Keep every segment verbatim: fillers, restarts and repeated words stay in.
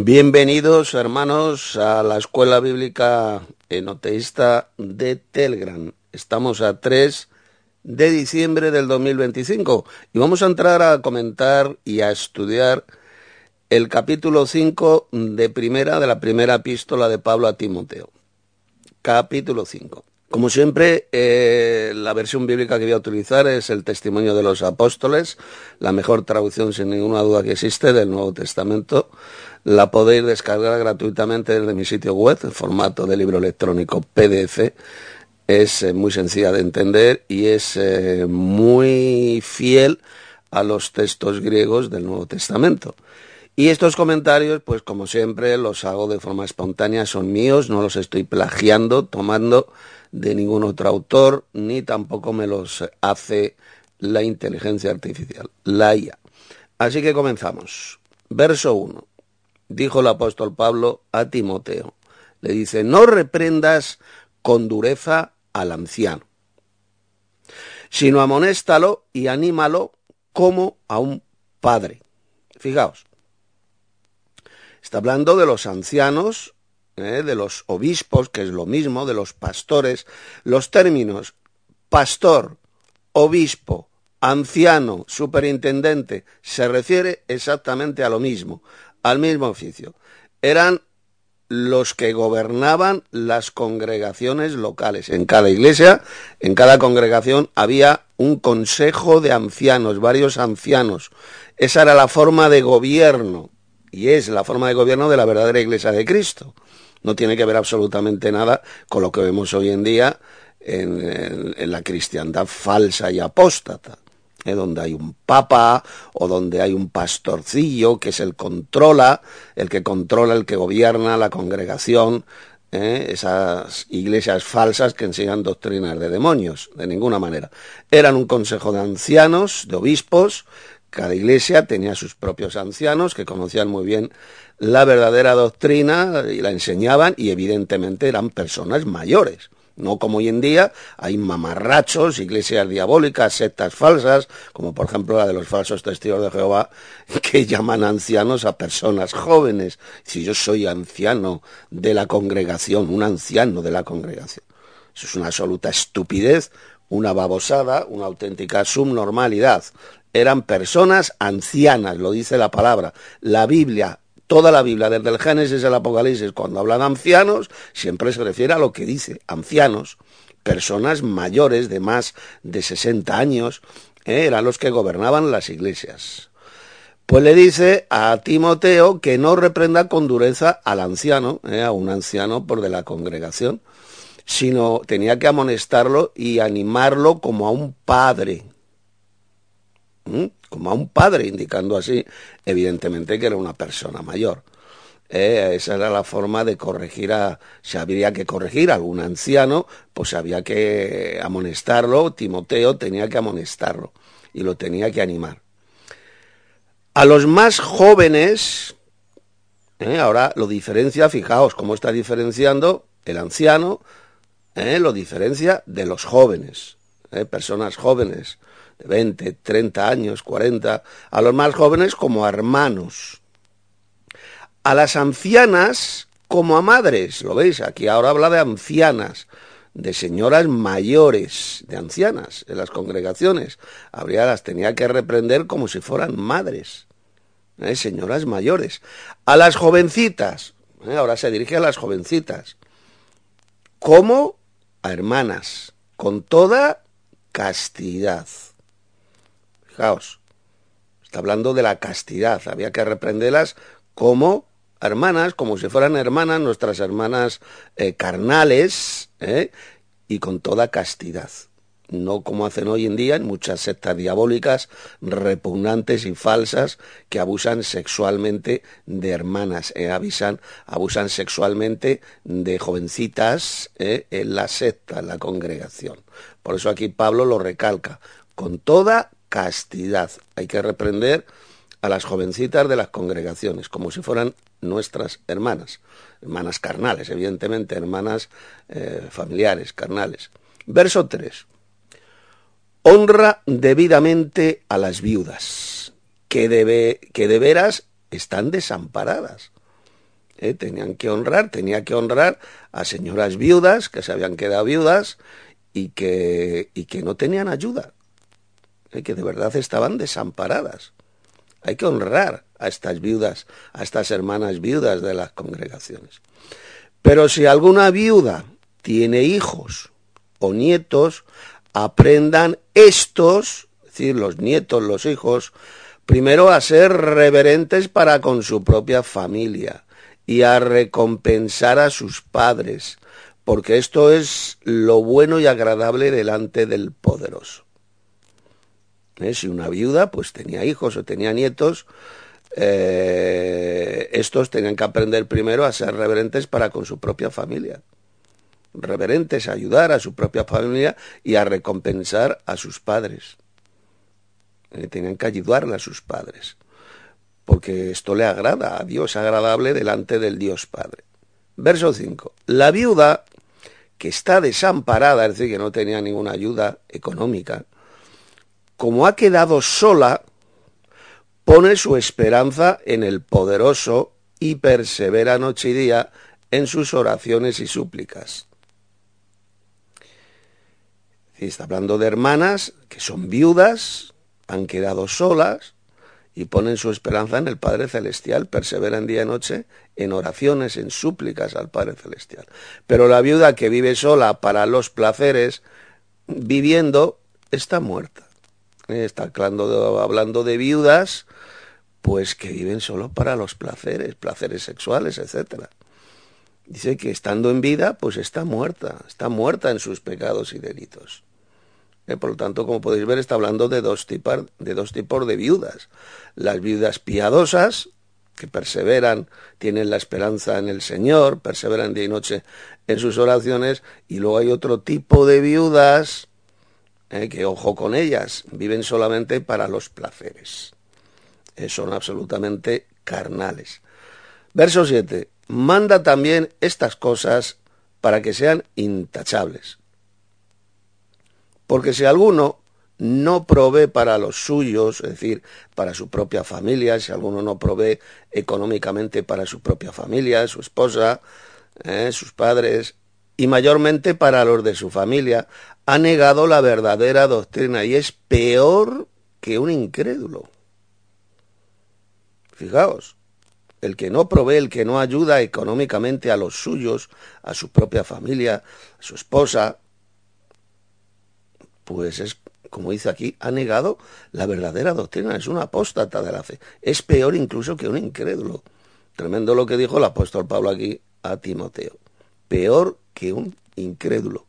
Bienvenidos, hermanos, a la Escuela Bíblica Enoteísta de Telegram. Estamos a tres de diciembre del dos mil veinticinco y vamos a entrar a comentar y a estudiar el capítulo cinco de primera de la primera epístola de Pablo a Timoteo. Capítulo cinco. Como siempre, eh, la versión bíblica que voy a utilizar es el Testimonio de los Apóstoles, la mejor traducción sin ninguna duda que existe del Nuevo Testamento. La podéis descargar gratuitamente desde mi sitio web, en formato de libro electrónico P D F. Es eh, muy sencilla de entender y es eh, muy fiel a los textos griegos del Nuevo Testamento. Y estos comentarios, pues como siempre, los hago de forma espontánea, son míos, no los estoy plagiando, tomando de ningún otro autor, ni tampoco me los hace la inteligencia artificial, la I A. Así que comenzamos. Verso uno. Dijo el apóstol Pablo a Timoteo. Le dice, no reprendas con dureza al anciano, sino amonéstalo y anímalo como a un padre. Fijaos, está hablando de los ancianos, ¿eh? de los obispos, que es lo mismo, de los pastores. Los términos pastor, obispo, anciano, superintendente, se refiere exactamente a lo mismo, al mismo oficio. Eran los que gobernaban las congregaciones locales. En cada iglesia, en cada congregación, había un consejo de ancianos, varios ancianos. Esa era la forma de gobierno, y es la forma de gobierno de la verdadera Iglesia de Cristo. No tiene que ver absolutamente nada con lo que vemos hoy en día en, en, en la cristiandad falsa y apóstata, ¿eh? Donde hay un papa o donde hay un pastorcillo que es el controla, el que controla, el que gobierna la congregación, ¿eh? Esas iglesias falsas que enseñan doctrinas de demonios, de ninguna manera. Eran un consejo de ancianos, de obispos. Cada iglesia tenía sus propios ancianos que conocían muy bien la verdadera doctrina y la enseñaban, y evidentemente eran personas mayores. No como hoy en día hay mamarrachos, iglesias diabólicas, sectas falsas, como por ejemplo la de los falsos testigos de Jehová, que llaman ancianos a personas jóvenes. Si yo soy anciano de la congregación, un anciano de la congregación. Eso es una absoluta estupidez, una babosada, una auténtica subnormalidad. Eran personas ancianas, lo dice la palabra. La Biblia, toda la Biblia, desde el Génesis al Apocalipsis, cuando habla de ancianos, siempre se refiere a lo que dice, ancianos, personas mayores de más de sesenta años, ¿eh? Eran los que gobernaban las iglesias. Pues le dice a Timoteo que no reprenda con dureza al anciano, ¿eh? a un anciano por de la congregación, sino tenía que amonestarlo y animarlo como a un padre. ¿Mm? Como a un padre, indicando así, evidentemente, que era una persona mayor. Eh, esa era la forma de corregir a, si habría que corregir a algún anciano, pues había que amonestarlo. Timoteo tenía que amonestarlo y lo tenía que animar. A los más jóvenes, eh, ahora lo diferencia, fijaos cómo está diferenciando el anciano, eh, lo diferencia de los jóvenes, eh, personas jóvenes, de veinte, treinta años, cuarenta, a los más jóvenes como a hermanos, a las ancianas como a madres, ¿lo veis? Aquí ahora habla de ancianas, de señoras mayores, de ancianas en las congregaciones. Habría, las tenía que reprender como si fueran madres, ¿eh? Señoras mayores. A las jovencitas, ¿eh? Ahora se dirige a las jovencitas, como a hermanas, con toda castidad. Fijaos, está hablando de la castidad, había que reprenderlas como hermanas, como si fueran hermanas, nuestras hermanas eh, carnales, ¿eh? y con toda castidad. No como hacen hoy en día en muchas sectas diabólicas, repugnantes y falsas, que abusan sexualmente de hermanas, eh, avisan, abusan sexualmente de jovencitas eh, en la secta, en la congregación. Por eso aquí Pablo lo recalca, con toda castidad. Hay que reprender a las jovencitas de las congregaciones, como si fueran nuestras hermanas, hermanas carnales, evidentemente, hermanas eh, familiares, carnales. Verso tres. Honra debidamente a las viudas, que de, que de veras están desamparadas. ¿eh? Tenían que honrar, tenía que honrar a señoras viudas que se habían quedado viudas y que, y que no tenían ayuda, ¿eh? Que de verdad estaban desamparadas. Hay que honrar a estas viudas, a estas hermanas viudas de las congregaciones. Pero si alguna viuda tiene hijos o nietos, aprendan estos, es decir, los nietos, los hijos, primero a ser reverentes para con su propia familia y a recompensar a sus padres, porque esto es lo bueno y agradable delante del poderoso. ¿Eh? Si una viuda pues tenía hijos o tenía nietos, eh, estos tenían que aprender primero a ser reverentes para con su propia familia. Reverentes, a ayudar a su propia familia y a recompensar a sus padres. Eh, tenían que ayudarle a sus padres, porque esto le agrada a Dios, agradable delante del Dios Padre. Verso cinco. La viuda que está desamparada, es decir, que no tenía ninguna ayuda económica, como ha quedado sola, pone su esperanza en el poderoso y persevera noche y día en sus oraciones y súplicas. Está hablando de hermanas que son viudas, han quedado solas y ponen su esperanza en el Padre Celestial, perseveran día y noche en oraciones, en súplicas al Padre Celestial. Pero la viuda que vive sola para los placeres, viviendo, está muerta. Está hablando de, hablando de viudas, pues que viven solo para los placeres, placeres sexuales, etcétera. Dice que estando en vida, pues está muerta, está muerta en sus pecados y delitos. Eh, por lo tanto, como podéis ver, está hablando de dos, tipar, de dos tipos de viudas. Las viudas piadosas, que perseveran, tienen la esperanza en el Señor, perseveran día y noche en sus oraciones, y luego hay otro tipo de viudas, eh, que ojo con ellas, viven solamente para los placeres. Eh, son absolutamente carnales. Verso siete. Manda también estas cosas para que sean intachables. Porque si alguno no provee para los suyos, es decir, para su propia familia, si alguno no provee económicamente para su propia familia, su esposa, eh, sus padres, y mayormente para los de su familia, ha negado la verdadera doctrina y es peor que un incrédulo. Fijaos, el que no provee, el que no ayuda económicamente a los suyos, a su propia familia, a su esposa, pues es, como dice aquí, ha negado la verdadera doctrina, es un apóstata de la fe. Es peor incluso que un incrédulo. Tremendo lo que dijo el apóstol Pablo aquí a Timoteo. Peor que un incrédulo.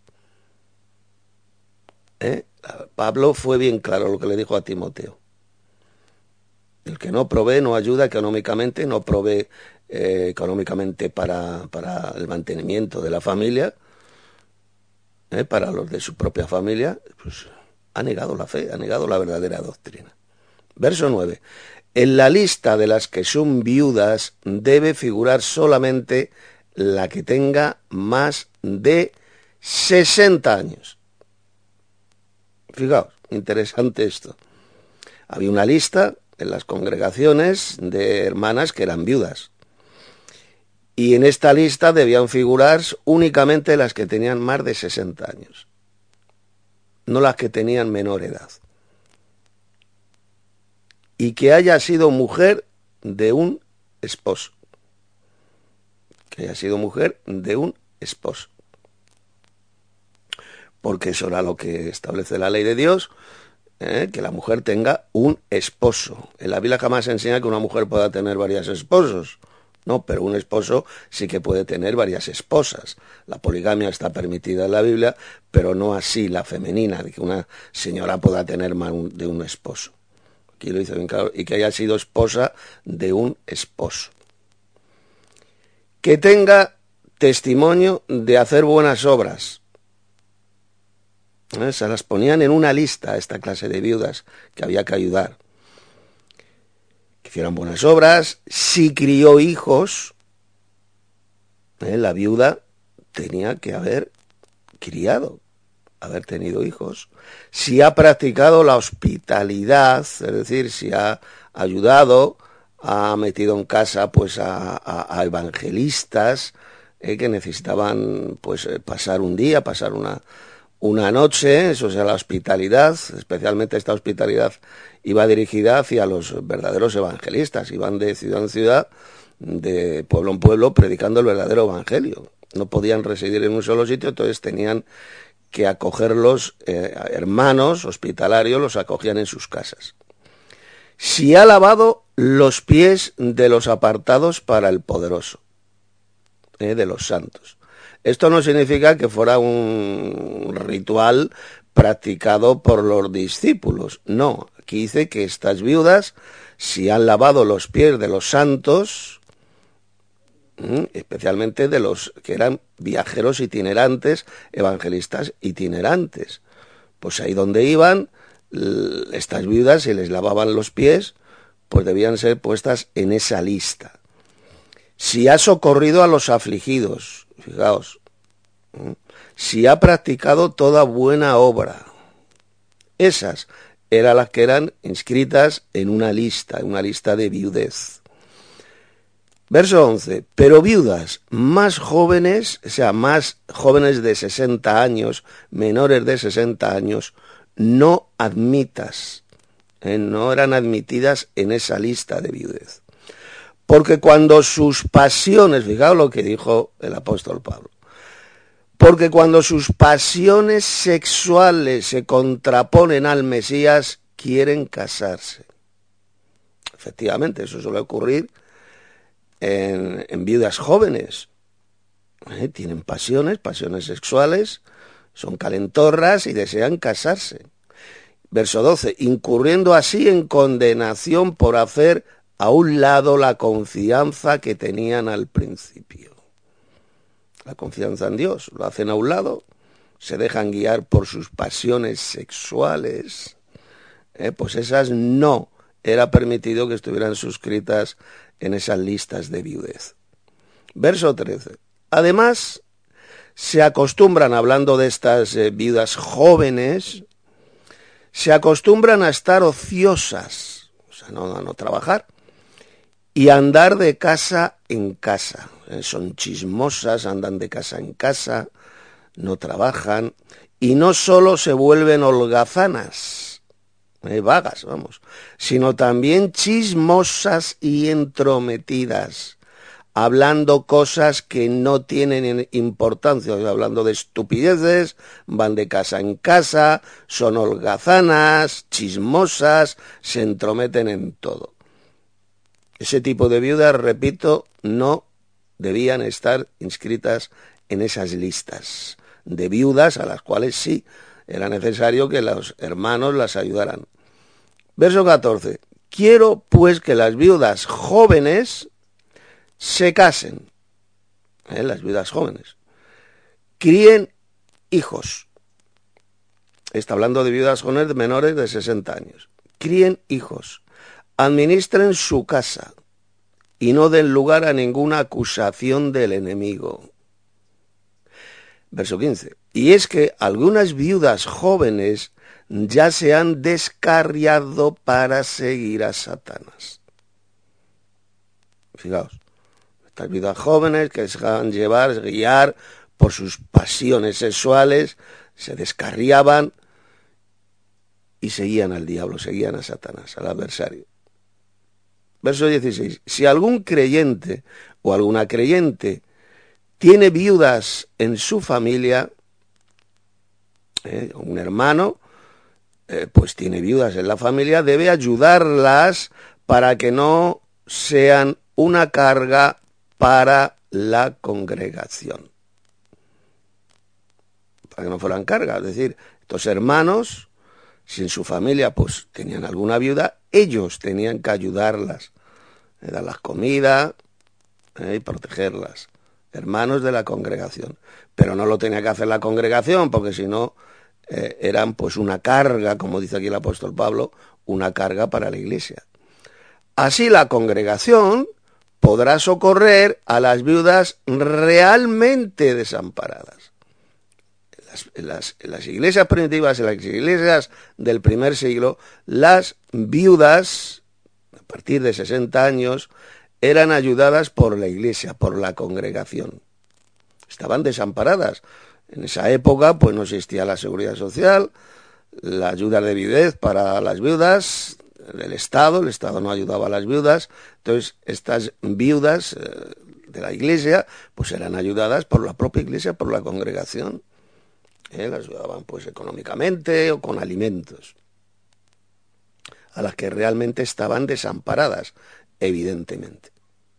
¿Eh? Pablo fue bien claro lo que le dijo a Timoteo. El que no provee, no ayuda económicamente, no provee eh, económicamente para, para el mantenimiento de la familia, eh, para los de su propia familia, pues ha negado la fe, ha negado la verdadera doctrina. Verso nueve. En la lista de las que son viudas debe figurar solamente la que tenga más de sesenta años. Fijaos, interesante esto. Había una lista en las congregaciones de hermanas que eran viudas. Y en esta lista debían figurar únicamente las que tenían más de sesenta años, no las que tenían menor edad. Y que haya sido mujer de un esposo. Que haya sido mujer de un esposo. Porque eso era lo que establece la ley de Dios, ¿eh? Que la mujer tenga un esposo. En la Biblia jamás se enseña que una mujer pueda tener varios esposos. No, pero un esposo sí que puede tener varias esposas. La poligamia está permitida en la Biblia, pero no así la femenina, de que una señora pueda tener más de un esposo. Aquí lo dice bien claro, y que haya sido esposa de un esposo. Que tenga testimonio de hacer buenas obras. ¿Eh? Se las ponían en una lista, esta clase de viudas, que había que ayudar. Que hicieran buenas obras, si crió hijos, ¿eh? La viuda tenía que haber criado, haber tenido hijos. Si ha practicado la hospitalidad, es decir, si ha ayudado ha metido en casa pues a, a, a evangelistas eh, que necesitaban pues eh, pasar un día, pasar una, una noche, eso es la hospitalidad, especialmente esta hospitalidad iba dirigida hacia los verdaderos evangelistas, iban de ciudad en ciudad, de pueblo en pueblo, predicando el verdadero evangelio. No podían residir en un solo sitio, entonces tenían que acogerlos, eh, hermanos hospitalarios, los acogían en sus casas. Si ha lavado los pies de los apartados para el poderoso, eh, de los santos. Esto no significa que fuera un ritual practicado por los discípulos, no. Aquí dice que estas viudas, si han lavado los pies de los santos, especialmente de los que eran viajeros itinerantes, evangelistas itinerantes, pues ahí donde iban, estas viudas, si les lavaban los pies, pues debían ser puestas en esa lista. Si ha socorrido a los afligidos, fijaos, si ha practicado toda buena obra, esas eran las que eran inscritas en una lista, en una lista de viudez. Verso once, pero viudas más jóvenes, o sea, más jóvenes de sesenta años, menores de sesenta años, no admitas, eh, no eran admitidas en esa lista de viudez. Porque cuando sus pasiones, fijaos lo que dijo el apóstol Pablo, porque cuando sus pasiones sexuales se contraponen al Mesías, quieren casarse. Efectivamente, eso suele ocurrir en, en viudas jóvenes. ¿Eh? Tienen pasiones, pasiones sexuales, son calentorras y desean casarse. Verso doce, incurriendo así en condenación por hacer a un lado la confianza que tenían al principio. La confianza en Dios, lo hacen a un lado, se dejan guiar por sus pasiones sexuales, eh, pues esas no era permitido que estuvieran suscritas en esas listas de viudez. Verso trece. Además, se acostumbran, hablando de estas eh, viudas jóvenes, se acostumbran a estar ociosas, o sea, no, a no trabajar, y a andar de casa en casa. Eh, son chismosas, andan de casa en casa, no trabajan, y no solo se vuelven holgazanas, eh, vagas, vamos, sino también chismosas y entrometidas, hablando cosas que no tienen importancia, o sea, hablando de estupideces, van de casa en casa, son holgazanas, chismosas, se entrometen en todo. Ese tipo de viudas, repito, no debían estar inscritas en esas listas de viudas a las cuales sí era necesario que los hermanos las ayudaran. Verso catorce. Quiero pues que las viudas jóvenes se casen, ¿eh? Las viudas jóvenes, críen hijos. Está hablando de viudas jóvenes menores de sesenta años. Críen hijos, administren su casa y no den lugar a ninguna acusación del enemigo. Verso quince. Y es que algunas viudas jóvenes ya se han descarriado para seguir a Satanás. Fijaos. Estas viudas jóvenes que se dejaban llevar, guiar por sus pasiones sexuales, se descarriaban y seguían al diablo, seguían a Satanás, al adversario. Verso dieciséis. Si algún creyente o alguna creyente tiene viudas en su familia, eh, un hermano, eh, pues tiene viudas en la familia, debe ayudarlas para que no sean una carga para la congregación, para que no fueran carga. Es decir, estos hermanos, si en su familia pues tenían alguna viuda, ellos tenían que ayudarlas, eh, darlas comida eh, y protegerlas, hermanos de la congregación. Pero no lo tenía que hacer la congregación, porque si no eh, eran pues una carga, como dice aquí el apóstol Pablo, una carga para la iglesia. Así la congregación podrá socorrer a las viudas realmente desamparadas. En las, en las, en las iglesias primitivas, en las iglesias del primer siglo, las viudas, partir de sesenta años, eran ayudadas por la iglesia, por la congregación. Estaban desamparadas. En esa época pues no existía la seguridad social, la ayuda de viudez para las viudas, el Estado, el Estado no ayudaba a las viudas, entonces estas viudas eh, de la iglesia pues eran ayudadas por la propia iglesia, por la congregación. Eh, las ayudaban pues económicamente o con alimentos, a las que realmente estaban desamparadas, evidentemente.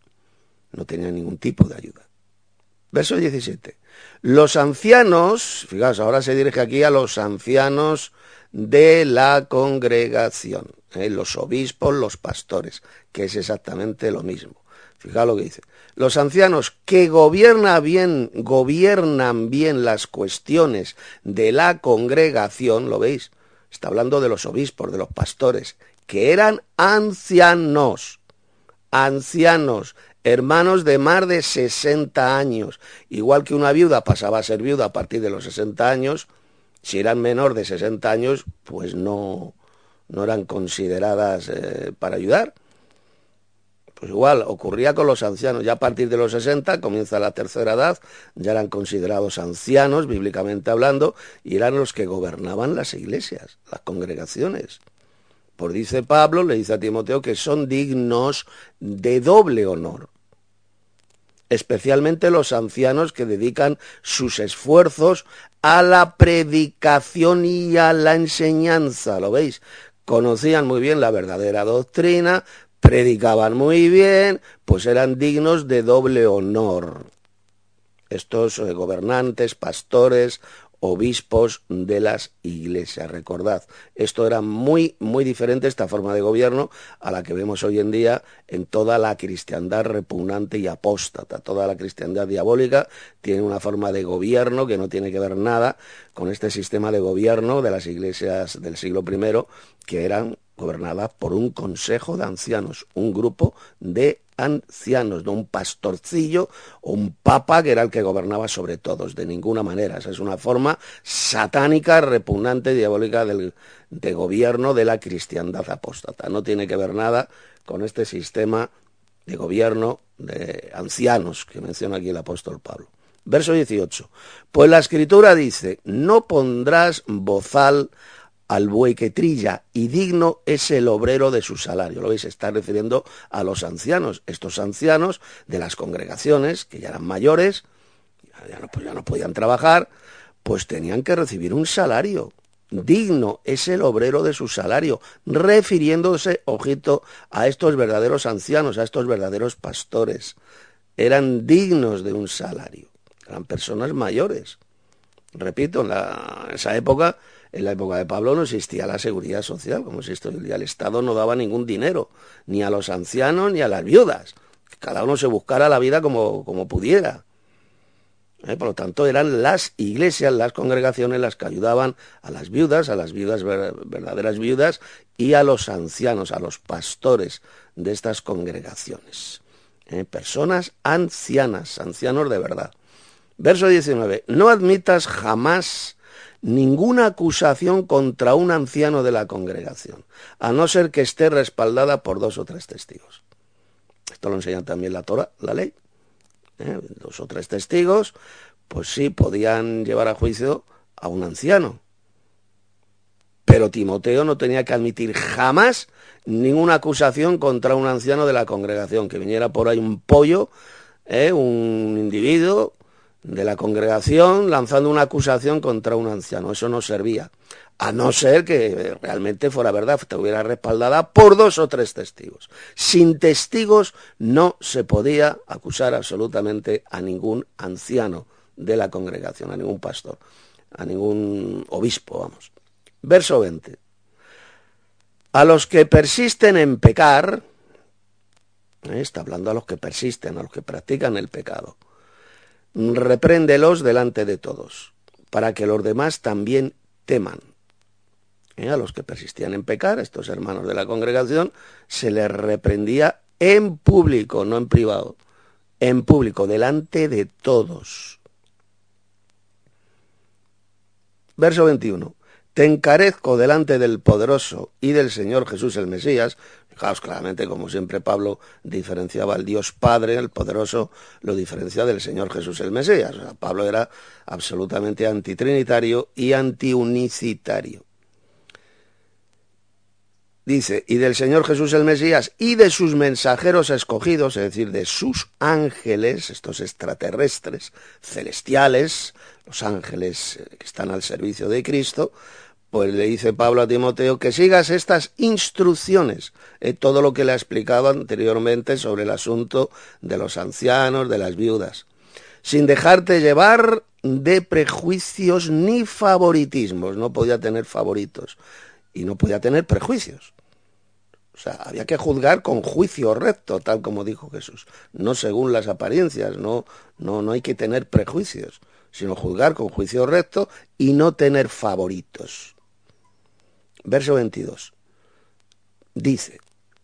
No tenían ningún tipo de ayuda. Verso diecisiete. Los ancianos, fijaos, ahora se dirige aquí a los ancianos de la congregación, ¿eh? Los obispos, los pastores, que es exactamente lo mismo. Fijaos lo que dice. Los ancianos que gobiernan bien, gobiernan bien las cuestiones de la congregación, ¿lo veis? Está hablando de los obispos, de los pastores, que eran ancianos, ancianos, hermanos de más de sesenta años. Igual que una viuda pasaba a ser viuda a partir de los sesenta años, si eran menor de sesenta años, pues no, no eran consideradas eh, para ayudar. Pues igual, ocurría con los ancianos. Ya a partir de los sesenta comienza la tercera edad, ya eran considerados ancianos, bíblicamente hablando, y eran los que gobernaban las iglesias, las congregaciones. Pues dice Pablo, le dice a Timoteo que son dignos de doble honor. Especialmente los ancianos que dedican sus esfuerzos a la predicación y a la enseñanza, ¿lo veis? Conocían muy bien la verdadera doctrina, predicaban muy bien, pues eran dignos de doble honor. Estos eh, gobernantes, pastores, obispos de las iglesias. Recordad, esto era muy, muy diferente, esta forma de gobierno, a la que vemos hoy en día en toda la cristiandad repugnante y apóstata. Toda la cristiandad diabólica tiene una forma de gobierno que no tiene que ver nada con este sistema de gobierno de las iglesias del siglo primero, que eran gobernadas por un consejo de ancianos, un grupo de ancianos, no un pastorcillo o un papa que era el que gobernaba sobre todos, de ninguna manera. Esa es una forma satánica, repugnante, diabólica del, de gobierno de la cristiandad apóstata. No tiene que ver nada con este sistema de gobierno de ancianos que menciona aquí el apóstol Pablo. Verso dieciocho. Pues la Escritura dice, no pondrás bozal al buey que trilla, y digno es el obrero de su salario. Lo veis, se está refiriendo a los ancianos, estos ancianos de las congregaciones, que ya eran mayores, ya no, pues ya no podían trabajar, pues tenían que recibir un salario. Digno es el obrero de su salario, refiriéndose, ojito, a estos verdaderos ancianos, a estos verdaderos pastores. Eran dignos de un salario, eran personas mayores. Repito, en, la, en esa época, en la época de Pablo no existía la seguridad social, como existe hoy en día. El Estado no daba ningún dinero, ni a los ancianos ni a las viudas. Cada uno se buscara la vida como, como pudiera. ¿Eh? Por lo tanto, eran las iglesias, las congregaciones las que ayudaban a las viudas, a las viudas verdaderas viudas, y a los ancianos, a los pastores de estas congregaciones. ¿Eh? Personas ancianas, ancianos de verdad. Verso diecinueve. No admitas jamás ninguna acusación contra un anciano de la congregación, a no ser que esté respaldada por dos o tres testigos. Esto lo enseña también la Torá, la ley. ¿Eh? Dos o tres testigos, pues sí, podían llevar a juicio a un anciano. Pero Timoteo no tenía que admitir jamás ninguna acusación contra un anciano de la congregación, que viniera por ahí un pollo, ¿eh? un individuo de la congregación lanzando una acusación contra un anciano. Eso no servía, a no ser que realmente fuera verdad, estuviera respaldada por dos o tres testigos. Sin testigos no se podía acusar absolutamente a ningún anciano de la congregación, a ningún pastor, a ningún obispo, vamos. Verso veinte. A los que persisten en pecar, ¿eh? Está hablando a los que persisten, a los que practican el pecado, repréndelos delante de todos, para que los demás también teman. ¿Eh? A los que persistían en pecar, estos hermanos de la congregación, se les reprendía en público, no en privado, en público, delante de todos. Verso veintiuno. te encarezco delante del poderoso y del Señor Jesús el Mesías. Fijaos claramente, como siempre Pablo diferenciaba al Dios Padre, el poderoso, lo diferencia del Señor Jesús el Mesías. O sea, Pablo era absolutamente antitrinitario y antiunicitario. Dice, y del Señor Jesús el Mesías y de sus mensajeros escogidos, es decir, de sus ángeles, estos extraterrestres, celestiales, los ángeles que están al servicio de Cristo, pues le dice Pablo a Timoteo que sigas estas instrucciones, eh, todo lo que le ha explicado anteriormente sobre el asunto de los ancianos, de las viudas, sin dejarte llevar de prejuicios ni favoritismos. No podía tener favoritos y no podía tener prejuicios. O sea, había que juzgar con juicio recto, tal como dijo Jesús, no según las apariencias, no, no, no hay que tener prejuicios, sino juzgar con juicio recto y no tener favoritos. Verso veintidós. Dice,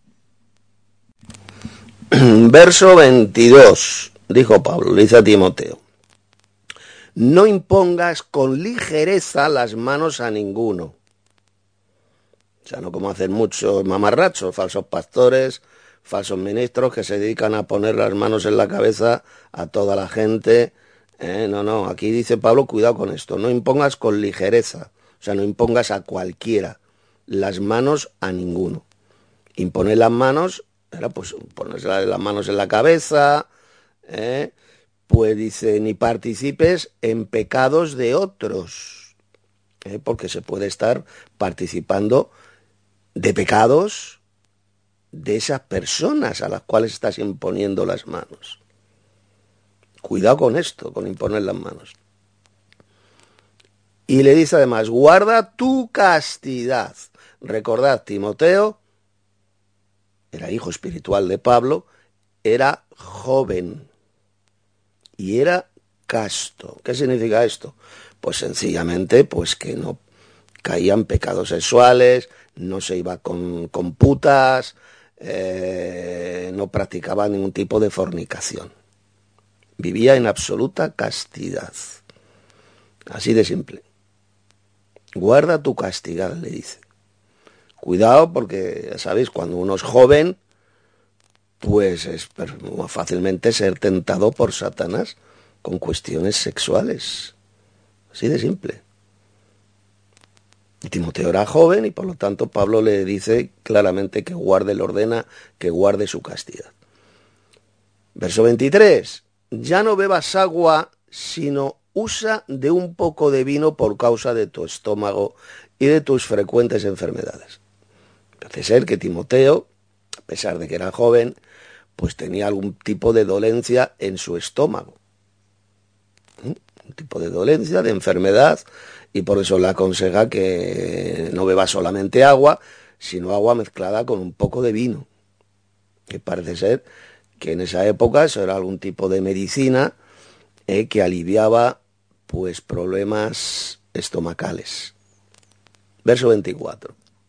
verso veintidós, dijo Pablo, le dice a Timoteo, no impongas con ligereza las manos a ninguno. O sea, no como hacen muchos mamarrachos, falsos pastores, falsos ministros que se dedican a poner las manos en la cabeza a toda la gente. Eh, no, no, aquí dice Pablo, cuidado con esto, no impongas con ligereza, o sea, no impongas a cualquiera las manos a ninguno. Imponer las manos, era pues ponerse las manos en la cabeza, eh, pues dice, ni participes en pecados de otros, eh, porque se puede estar participando de pecados de esas personas a las cuales estás imponiendo las manos. Cuidado con esto, con imponer las manos. Y le dice además, guarda tu castidad. Recordad, Timoteo era hijo espiritual de Pablo, era joven y era casto. ¿Qué significa esto? Pues sencillamente, pues que no caían pecados sexuales, no se iba con, con putas, eh, no practicaba ningún tipo de fornicación. Vivía en absoluta castidad. Así de simple. Guarda tu castidad, le dice. Cuidado porque, ya sabéis, cuando uno es joven, pues es fácilmente ser tentado por Satanás con cuestiones sexuales. Así de simple. Y Timoteo era joven y por lo tanto Pablo le dice claramente que guarde, le ordena que guarde su castidad. Verso veintitrés. Ya no bebas agua, sino usa de un poco de vino por causa de tu estómago y de tus frecuentes enfermedades. Parece ser que Timoteo, a pesar de que era joven, pues tenía algún tipo de dolencia en su estómago. ¿Mm? Un tipo de dolencia, de enfermedad, y por eso le aconseja que no beba solamente agua, sino agua mezclada con un poco de vino. Que parece ser que en esa época eso era algún tipo de medicina eh, que aliviaba pues problemas estomacales. Verso veinticuatro.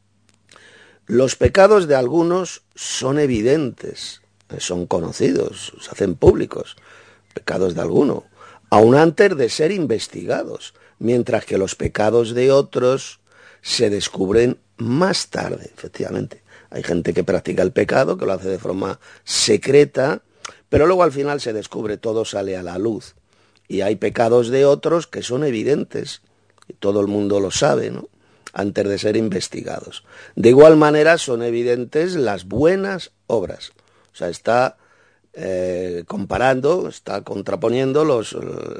Los pecados de algunos son evidentes, son conocidos, se hacen públicos, pecados de alguno, aun antes de ser investigados, mientras que los pecados de otros se descubren más tarde, efectivamente. Hay gente que practica el pecado, que lo hace de forma secreta, pero luego al final se descubre, todo sale a la luz. Y hay pecados de otros que son evidentes, y todo el mundo lo sabe, ¿no?, antes de ser investigados. De igual manera son evidentes las buenas obras. O sea, está eh, comparando, está contraponiendo los,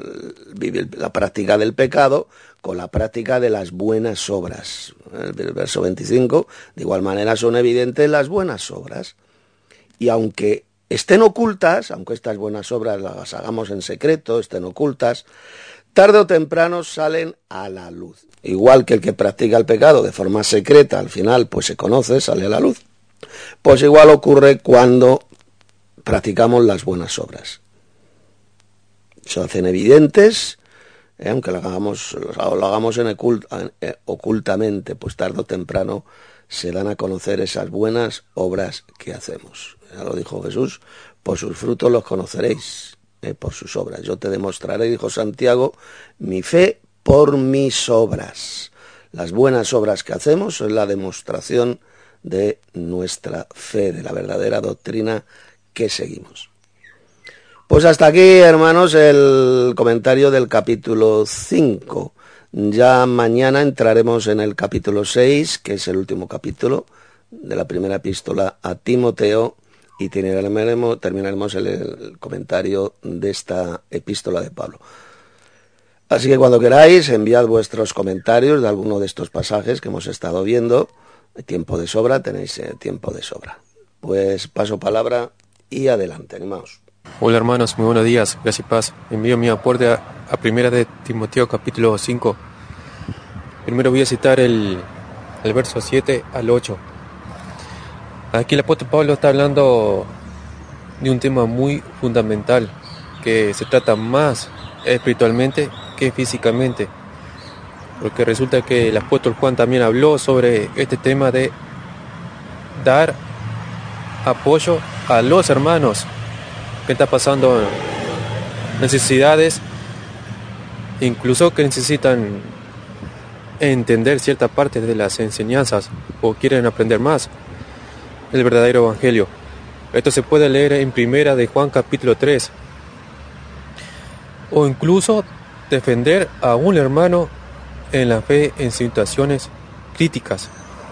la práctica del pecado con la práctica de las buenas obras. El verso veinticinco, de igual manera son evidentes las buenas obras. Y aunque estén ocultas, aunque estas buenas obras las hagamos en secreto, estén ocultas, tarde o temprano salen a la luz. Igual que el que practica el pecado de forma secreta, al final pues se conoce, sale a la luz. Pues igual ocurre cuando practicamos las buenas obras. Se hacen evidentes, eh, aunque lo hagamos, lo hagamos en ocult, eh, ocultamente, pues tarde o temprano se dan a conocer esas buenas obras que hacemos. Ya lo dijo Jesús, por sus frutos los conoceréis. Eh, por sus obras. Yo te demostraré, dijo Santiago, mi fe por mis obras. Las buenas obras que hacemos es la demostración de nuestra fe, de la verdadera doctrina que seguimos. Pues hasta aquí, hermanos, el comentario del capítulo cinco. Ya mañana entraremos en el capítulo seis, que es el último capítulo de la primera epístola a Timoteo, y terminaremos, terminaremos el, el comentario de esta epístola de Pablo. Así que cuando queráis, enviad vuestros comentarios de alguno de estos pasajes que hemos estado viendo. Hay tiempo de sobra, tenéis eh, tiempo de sobra. Pues paso palabra y adelante, animaos. Hola hermanos, muy buenos días, gracias y paz. Envío mi aporte a, a primera de Timoteo capítulo cinco. Primero voy a citar el, el verso siete al ocho. Aquí el apóstol Pablo está hablando de un tema muy fundamental, que se trata más espiritualmente que físicamente, porque resulta que el apóstol Juan también habló sobre este tema de dar apoyo a los hermanos que están pasando necesidades, incluso que necesitan entender cierta parte de las enseñanzas o quieren aprender más el verdadero evangelio. Esto se puede leer en primera de Juan capítulo tres, o incluso defender a un hermano en la fe en situaciones críticas,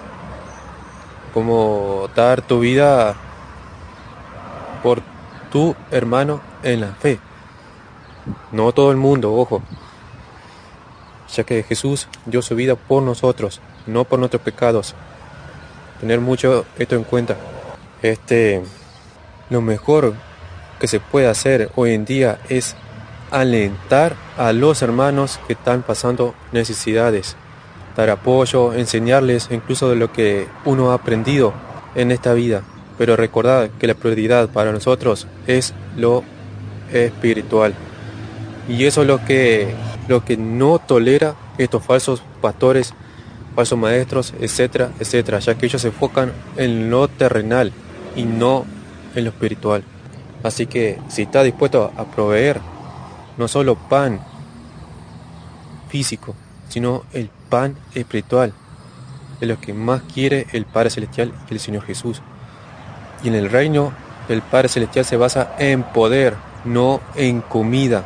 como dar tu vida por tu hermano en la fe. No todo el mundo, ojo, ya que Jesús dio su vida por nosotros, no por nuestros pecados. Tener mucho esto en cuenta. Este, lo mejor que se puede hacer hoy en día es alentar a los hermanos que están pasando necesidades, dar apoyo, enseñarles incluso de lo que uno ha aprendido en esta vida. Pero recordad que la prioridad para nosotros es lo espiritual. Y eso es lo que, lo que no tolera estos falsos pastores, falsos maestros, etcétera, etcétera, ya que ellos se enfocan en lo terrenal y no en lo espiritual. Así que si está dispuesto a proveer no solo pan físico, sino el pan espiritual, es lo que más quiere el Padre Celestial y el Señor Jesús. Y en el reino del Padre Celestial se basa en poder, no en comida,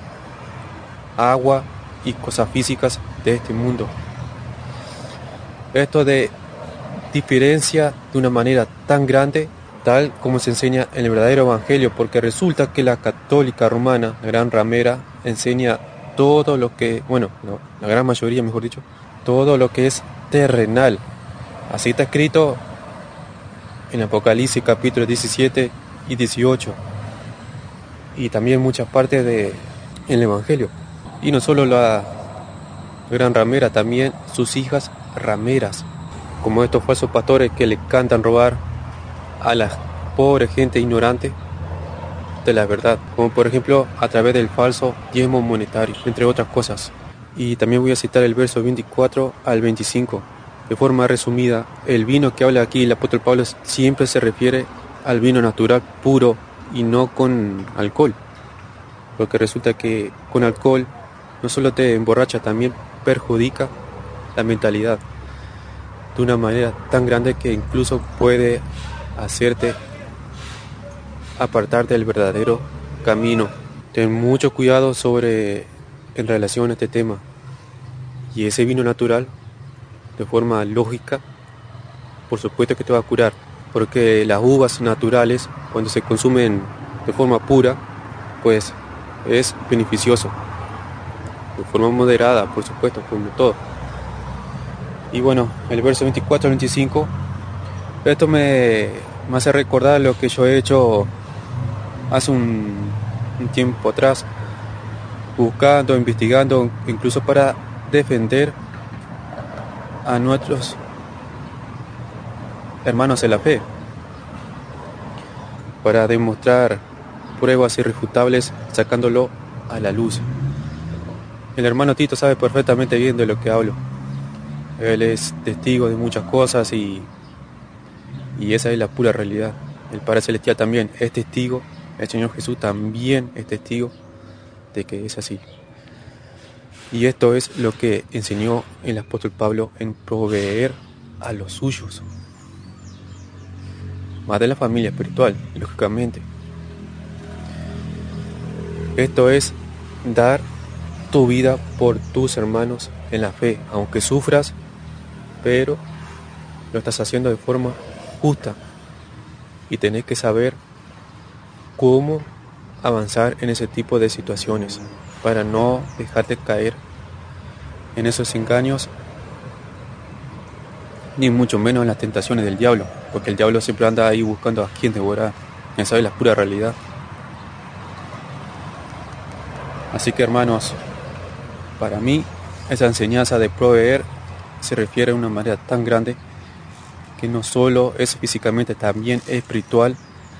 agua y cosas físicas de este mundo. Esto de diferencia de una manera tan grande, tal como se enseña en el verdadero evangelio, porque resulta que la católica romana, la gran ramera, enseña todo lo que, bueno, no, la gran mayoría, mejor dicho, todo lo que es terrenal. Así está escrito en Apocalipsis capítulos diecisiete y dieciocho, y también muchas partes del evangelio. Y no solo la gran ramera, también sus hijas rameras, como estos falsos pastores que le cantan robar a la pobre gente ignorante de la verdad, como por ejemplo a través del falso diezmo monetario, entre otras cosas. Y también voy a citar el verso veinticuatro al veinticinco. De forma resumida, el vino que habla aquí el apóstol Pablo siempre se refiere al vino natural puro y no con alcohol, porque resulta que con alcohol no solo te emborracha, también perjudica la mentalidad de una manera tan grande que incluso puede hacerte apartarte del verdadero camino. Ten mucho cuidado sobre en relación a este tema. Y ese vino natural, de forma lógica, por supuesto que te va a curar, porque las uvas naturales, cuando se consumen de forma pura, pues es beneficioso, de forma moderada, por supuesto, como todo. Y bueno, el verso veinticuatro al veinticinco, esto me, me hace recordar lo que yo he hecho hace un, un tiempo atrás, buscando, investigando, incluso para defender a nuestros hermanos en la fe, para demostrar pruebas irrefutables, sacándolo a la luz. El hermano Tito sabe perfectamente bien de lo que hablo. Él es testigo de muchas cosas y, y esa es la pura realidad. El Padre Celestial también es testigo, el Señor Jesús también es testigo de que es así. Y esto es lo que enseñó el apóstol Pablo en proveer a los suyos. Más de la familia espiritual, lógicamente. Esto es dar tu vida por tus hermanos en la fe, aunque sufras, pero lo estás haciendo de forma justa. Y tenés que saber cómo avanzar en ese tipo de situaciones para no dejarte caer en esos engaños, ni mucho menos en las tentaciones del diablo, porque el diablo siempre anda ahí buscando a quien devorar. Ya sabes la pura realidad. Así que, hermanos, para mí esa enseñanza de proveer se refiere a una manera tan grande que no solo es físicamente, también es espiritual,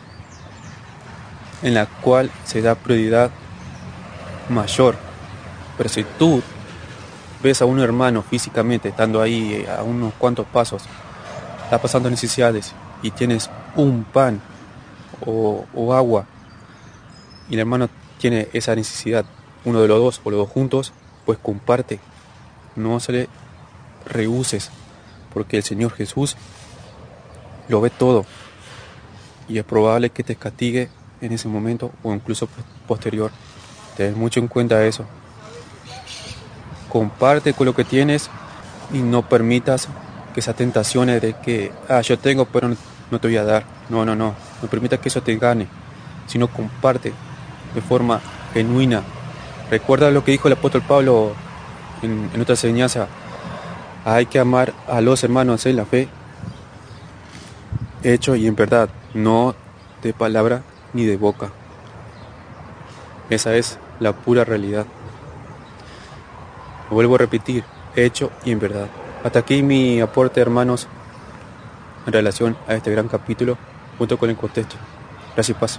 en la cual se da prioridad mayor. Pero si tú ves a un hermano físicamente estando ahí a unos cuantos pasos, está pasando necesidades y tienes un pan o, o agua y el hermano tiene esa necesidad, uno de los dos o los dos juntos, pues comparte, no se le rehuses, porque el Señor Jesús lo ve todo y es probable que te castigue en ese momento o incluso posterior. Ten mucho en cuenta eso. Comparte con lo que tienes y no permitas que esas tentaciones de que, ah, yo tengo pero no, no te voy a dar. No, no, no. No permitas que eso te gane, sino comparte de forma genuina. Recuerda lo que dijo el apóstol Pablo en, en otra enseñanza. Hay que amar a los hermanos en la fe, hecho y en verdad, no de palabra ni de boca. Esa es la pura realidad. Lo vuelvo a repetir, hecho y en verdad. Hasta aquí mi aporte, hermanos, en relación a este gran capítulo, junto con el contexto. Gracias y paz.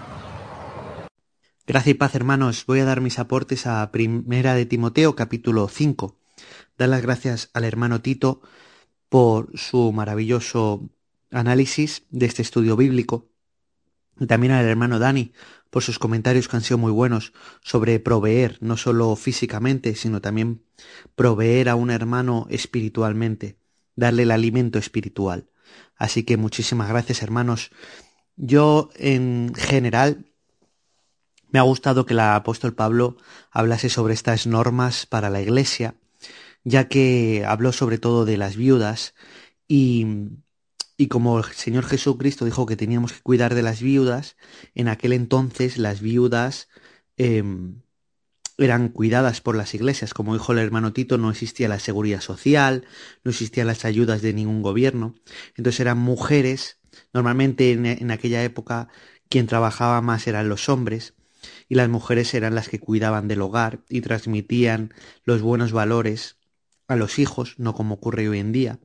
Gracias y paz, hermanos. Voy a dar mis aportes a Primera de Timoteo, capítulo cinco. Dar las gracias al hermano Tito por su maravilloso análisis de este estudio bíblico. Y también al hermano Dani por sus comentarios que han sido muy buenos sobre proveer, no solo físicamente, sino también proveer a un hermano espiritualmente, darle el alimento espiritual. Así que muchísimas gracias, hermanos. Yo, en general, me ha gustado que el apóstol Pablo hablase sobre estas normas para la Iglesia, ya que habló sobre todo de las viudas y, y como el Señor Jesucristo dijo que teníamos que cuidar de las viudas, en aquel entonces las viudas eh, eran cuidadas por las iglesias. Como dijo el hermano Tito, no existía la seguridad social, no existían las ayudas de ningún gobierno. Entonces eran mujeres, normalmente en, en aquella época quien trabajaba más eran los hombres, y las mujeres eran las que cuidaban del hogar y transmitían los buenos valores a los hijos, no como ocurre hoy en día.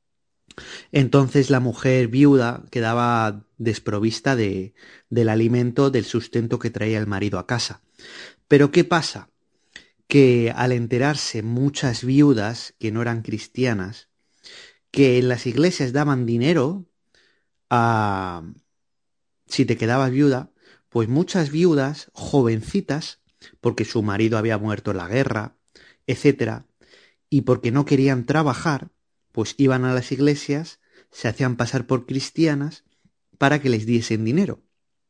Entonces la mujer viuda quedaba desprovista de, del alimento, del sustento que traía el marido a casa. Pero ¿qué pasa? Que al enterarse muchas viudas que no eran cristianas, que en las iglesias daban dinero a... si te quedabas viuda, pues muchas viudas jovencitas, porque su marido había muerto en la guerra, etcétera, y porque no querían trabajar, pues iban a las iglesias, se hacían pasar por cristianas para que les diesen dinero.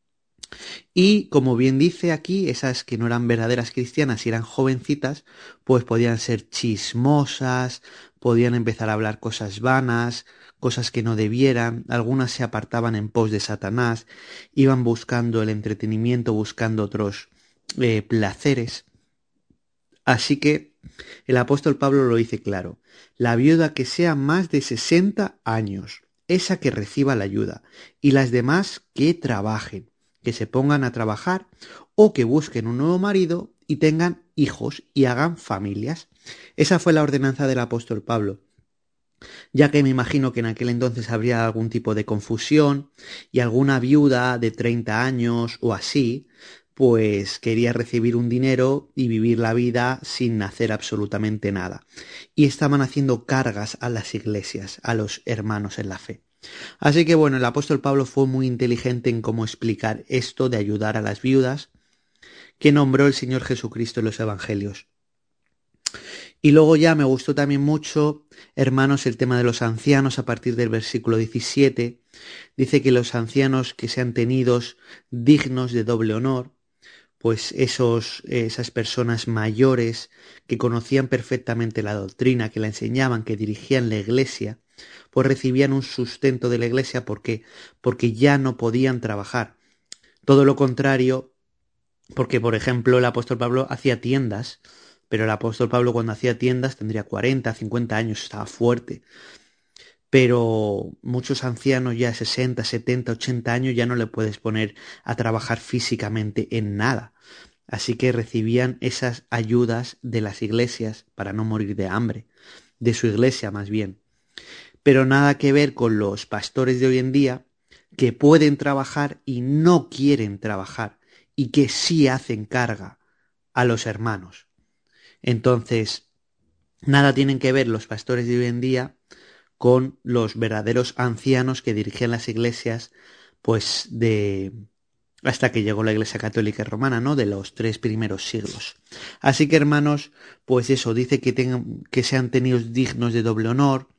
Y como bien dice aquí, esas que no eran verdaderas cristianas y eran jovencitas, pues podían ser chismosas, podían empezar a hablar cosas vanas, cosas que no debieran, algunas se apartaban en pos de Satanás, iban buscando el entretenimiento, buscando otros eh, placeres. Así que el apóstol Pablo lo dice claro: la viuda que sea más de sesenta años, esa que reciba la ayuda, y las demás que trabajen, que se pongan a trabajar o que busquen un nuevo marido y tengan hijos y hagan familias. Esa fue la ordenanza del apóstol Pablo, ya que me imagino que en aquel entonces habría algún tipo de confusión y alguna viuda de treinta años o así pues quería recibir un dinero y vivir la vida sin hacer absolutamente nada. Y estaban haciendo cargas a las iglesias, a los hermanos en la fe. Así que bueno, el apóstol Pablo fue muy inteligente en cómo explicar esto de ayudar a las viudas que nombró el Señor Jesucristo en los evangelios. Y luego ya me gustó también mucho, hermanos, el tema de los ancianos a partir del versículo diecisiete. Dice que los ancianos que sean tenidos dignos de doble honor, pues esos, esas personas mayores que conocían perfectamente la doctrina, que la enseñaban, que dirigían la iglesia, pues recibían un sustento de la iglesia. ¿Por qué? Porque ya no podían trabajar. Todo lo contrario, porque por ejemplo el apóstol Pablo hacía tiendas, pero el apóstol Pablo cuando hacía tiendas tendría cuarenta, cincuenta años, estaba fuerte. Pero muchos ancianos ya sesenta, setenta, ochenta años ya no le puedes poner a trabajar físicamente en nada. Así que recibían esas ayudas de las iglesias para no morir de hambre, de su iglesia más bien. Pero nada que ver con los pastores de hoy en día que pueden trabajar y no quieren trabajar y que sí hacen carga a los hermanos. Entonces, nada tienen que ver los pastores de hoy en día con los verdaderos ancianos que dirigían las iglesias, pues de hasta que llegó la Iglesia Católica Romana, ¿no? De los tres primeros siglos. Así que, hermanos, pues eso, dice que tengan, que sean tenidos dignos de doble honor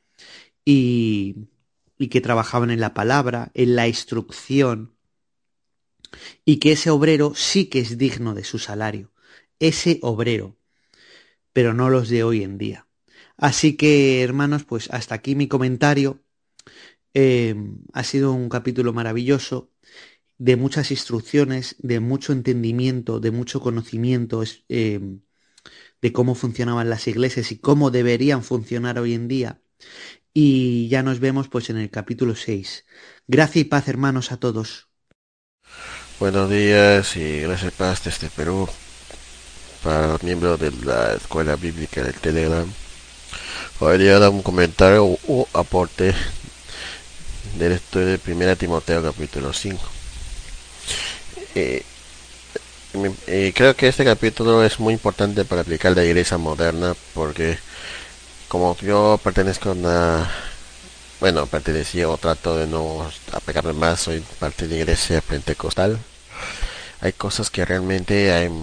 y, y que trabajaban en la palabra, en la instrucción, y que ese obrero sí que es digno de su salario. Ese obrero, pero no los de hoy en día. Así que, hermanos, pues hasta aquí mi comentario. Eh, ha sido un capítulo maravilloso, de muchas instrucciones, de mucho entendimiento, de mucho conocimiento eh, de cómo funcionaban las iglesias y cómo deberían funcionar hoy en día. Y ya nos vemos pues en el capítulo seis. Gracia y paz, hermanos, a todos. Buenos días y gracias y paz desde Perú para los miembros de la Escuela Bíblica del Telegram. Hoy día dar un comentario o, o aporte del estudio de primera Timoteo capítulo cinco. Eh, eh, creo que este capítulo es muy importante para aplicar la iglesia moderna, porque como yo pertenezco a una, bueno, pertenecía o trato de no apegarme más, soy parte de la iglesia pentecostal, hay cosas que realmente hay,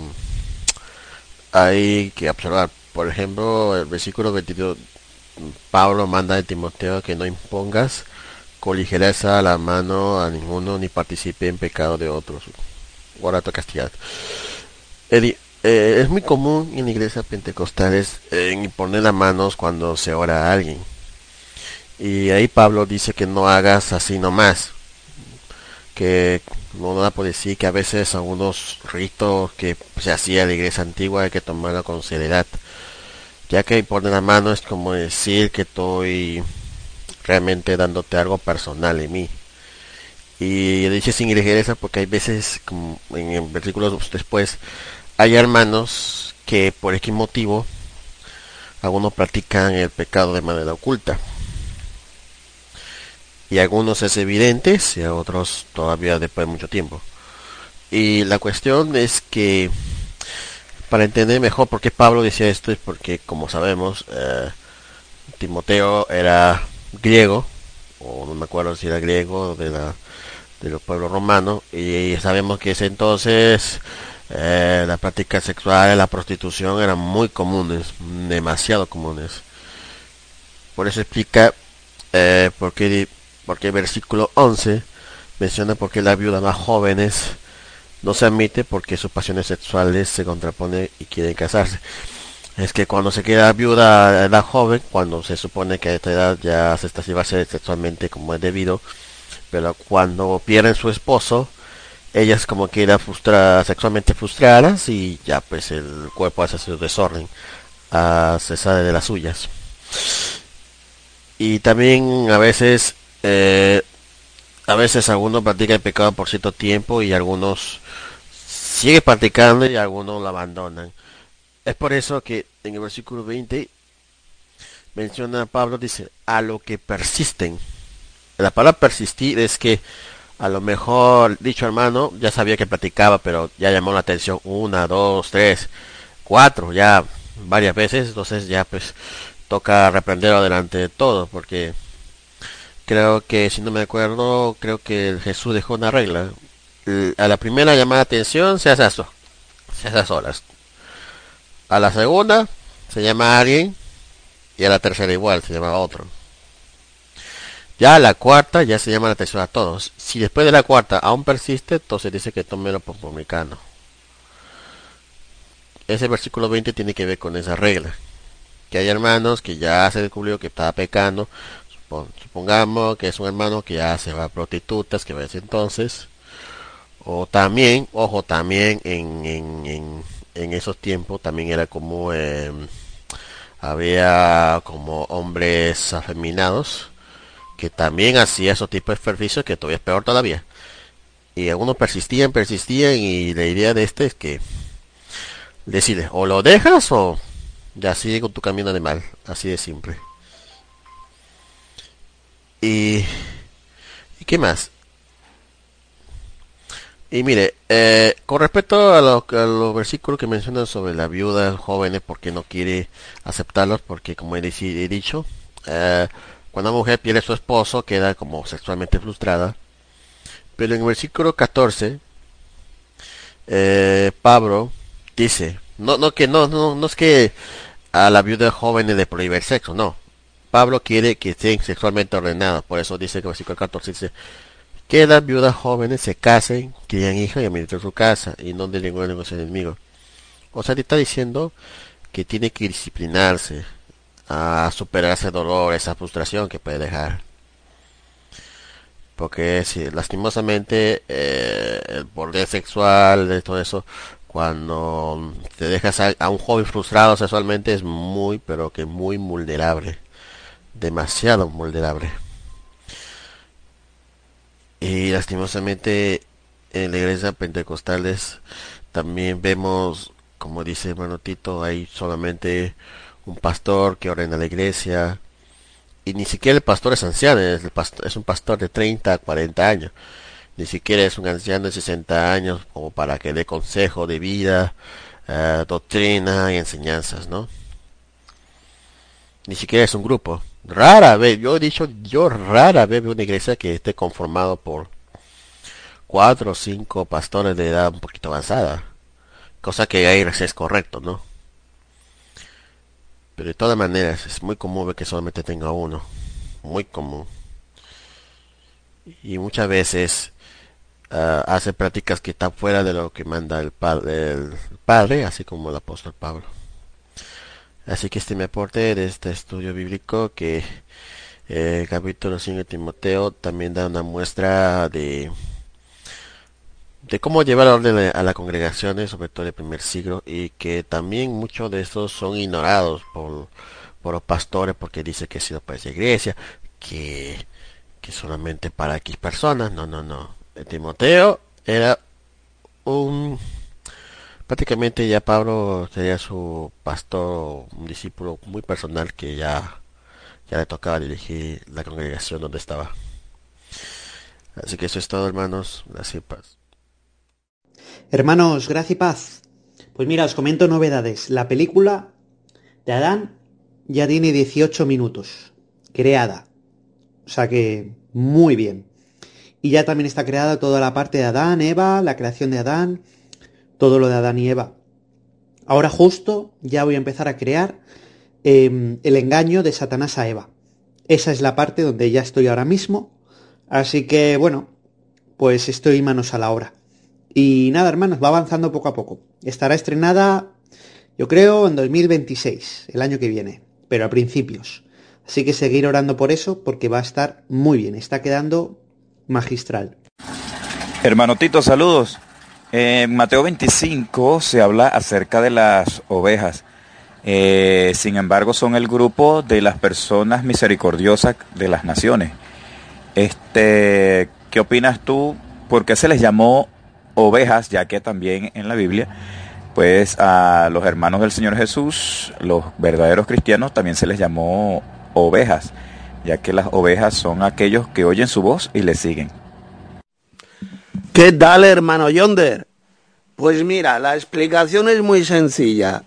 hay que observar. Por ejemplo, el versículo veintidós, Pablo manda a Timoteo que no impongas con ligereza la mano a ninguno ni participe en pecado de otros. Ahora toca castigar. Eh, eh, es muy común en la iglesia pentecostales eh, imponer las manos cuando se ora a alguien. Y ahí Pablo dice que no hagas así nomás. Que no da por decir que a veces algunos ritos que se hacía en la iglesia antigua hay que tomarlo con seriedad. Ya que imponer la mano es como decir que estoy realmente dándote algo personal en mí. Y dice sin ligereza porque hay veces, como en el versículo después, hay hermanos que por X motivo algunos practican el pecado de manera oculta. Y algunos es evidente y a otros todavía después de mucho tiempo. Y la cuestión es que, para entender mejor por qué Pablo decía esto, es porque, como sabemos, eh, Timoteo era griego, o no me acuerdo si era griego de la de los pueblos romanos, y sabemos que ese entonces eh, la práctica sexual, la prostitución eran muy comunes, demasiado comunes. Por eso explica eh, por qué porque el versículo once menciona por qué las viudas más jóvenes no se admite, porque sus pasiones sexuales se contraponen y quieren casarse. Es que cuando se queda viuda a edad joven, cuando se supone que a esta edad ya se está llevarse sexualmente como es debido, pero cuando pierden su esposo, ellas como que eran frustradas, sexualmente frustradas, y ya pues el cuerpo hace su desorden, uh, se sale de las suyas. Y también a veces eh, a veces algunos practican el pecado por cierto tiempo y algunos siguen practicando y algunos lo abandonan. Es por eso que en el versículo veinte menciona Pablo, dice, a lo que persisten. La palabra persistir es que a lo mejor dicho hermano ya sabía que practicaba, pero ya llamó la atención una, dos, tres, cuatro, ya varias veces, entonces ya pues toca reprenderlo delante de todo, porque creo que, si no me acuerdo, creo que Jesús dejó una regla. A la primera llamada de atención se hace eso, se hace a solas. A la segunda se llama a alguien, y a la tercera igual, se llama a otro. Ya a la cuarta ya se llama la atención a todos. Si después de la cuarta aún persiste, entonces dice que tómelo por publicano. Ese versículo veinte tiene que ver con esa regla. Que hay hermanos que ya se descubrió que estaba pecando. Supongamos que es un hermano que ya se va a prostitutas, que va a ese entonces. O también, ojo, también en, en, en, en esos tiempos también era como... Eh, había como hombres afeminados que también hacía esos tipos de servicios, que todavía es peor todavía. Y algunos persistían, persistían, y la idea de este es que decide, o lo dejas o ya sigue con tu camino de mal, así de simple. Y, ¿y qué más? Y mire, eh, con respecto a, lo, a los versículos que mencionan sobre la viuda jóvenes, porque no quiere aceptarlos, porque como he, he dicho, eh, cuando una mujer pierde a su esposo queda como sexualmente frustrada. Pero en el versículo catorce, eh, Pablo dice, no, no que no, no, no es que a la viuda joven le prohíbe el sexo, no. Pablo quiere que estén sexualmente ordenados, por eso dice que el versículo catorce dice que las viudas jóvenes se casen, crían hijos y administren su casa, y no de ningún negocio enemigo. O sea, te está diciendo que tiene que disciplinarse a superar ese dolor, esa frustración que puede dejar. Porque si lastimosamente eh, el bordeo sexual, de todo eso, cuando te dejas a, a un joven frustrado sexualmente, es muy, pero que muy vulnerable, demasiado vulnerable. Y lastimosamente en la iglesia pentecostales también vemos, como dice hermano Tito, hay solamente un pastor que ordena la iglesia, y ni siquiera el pastor es anciano, es, el pastor, es un pastor de treinta a cuarenta años, ni siquiera es un anciano de sesenta años como para que dé consejo de vida, uh, doctrina y enseñanzas, ¿no? Ni siquiera es un grupo. Rara vez, yo he dicho, yo rara vez veo una iglesia que esté conformado por cuatro o cinco pastores de edad un poquito avanzada, cosa que ahí es correcto, ¿no? Pero de todas maneras es muy común ver que solamente tenga uno, muy común, y muchas veces uh, hace prácticas que están fuera de lo que manda el padre, el padre, así como el apóstol Pablo. Así que este me aporte de este estudio bíblico, que eh, el capítulo cinco de Timoteo también da una muestra de de cómo llevar orden a las congregaciones, sobre todo en el primer siglo, y que también muchos de estos son ignorados por, por los pastores, porque dice que ha sido para esa iglesia, que, que solamente para X personas. No, no, no. El Timoteo era un... prácticamente ya Pablo sería su pastor, un discípulo muy personal, que ya, ya le tocaba dirigir la congregación donde estaba. Así que eso es todo, hermanos. Gracias y paz. Hermanos, gracia y paz. Pues mira, os comento novedades. La película de Adán ya tiene dieciocho minutos creada. O sea que muy bien. Y ya también está creada toda la parte de Adán, Eva, la creación de Adán, todo lo de Adán y Eva. Ahora justo ya voy a empezar a crear eh, el engaño de Satanás a Eva. Esa es la parte donde ya estoy ahora mismo. Así que bueno, pues estoy manos a la obra. Y nada, hermanos, va avanzando poco a poco. Estará estrenada, yo creo, en dos mil veintiséis, el año que viene, pero a principios. Así que seguir orando por eso, porque va a estar muy bien, está quedando magistral. Hermano Tito, saludos. En Mateo veinticinco se habla acerca de las ovejas. Eh, sin embargo, son el grupo de las personas misericordiosas de las naciones. Este, ¿qué opinas tú? ¿Por qué se les llamó ovejas, ya que también en la Biblia, pues a los hermanos del Señor Jesús, los verdaderos cristianos, también se les llamó ovejas, ya que las ovejas son aquellos que oyen su voz y le siguen? ¿Qué tal, hermano Yonder? Pues mira, la explicación es muy sencilla.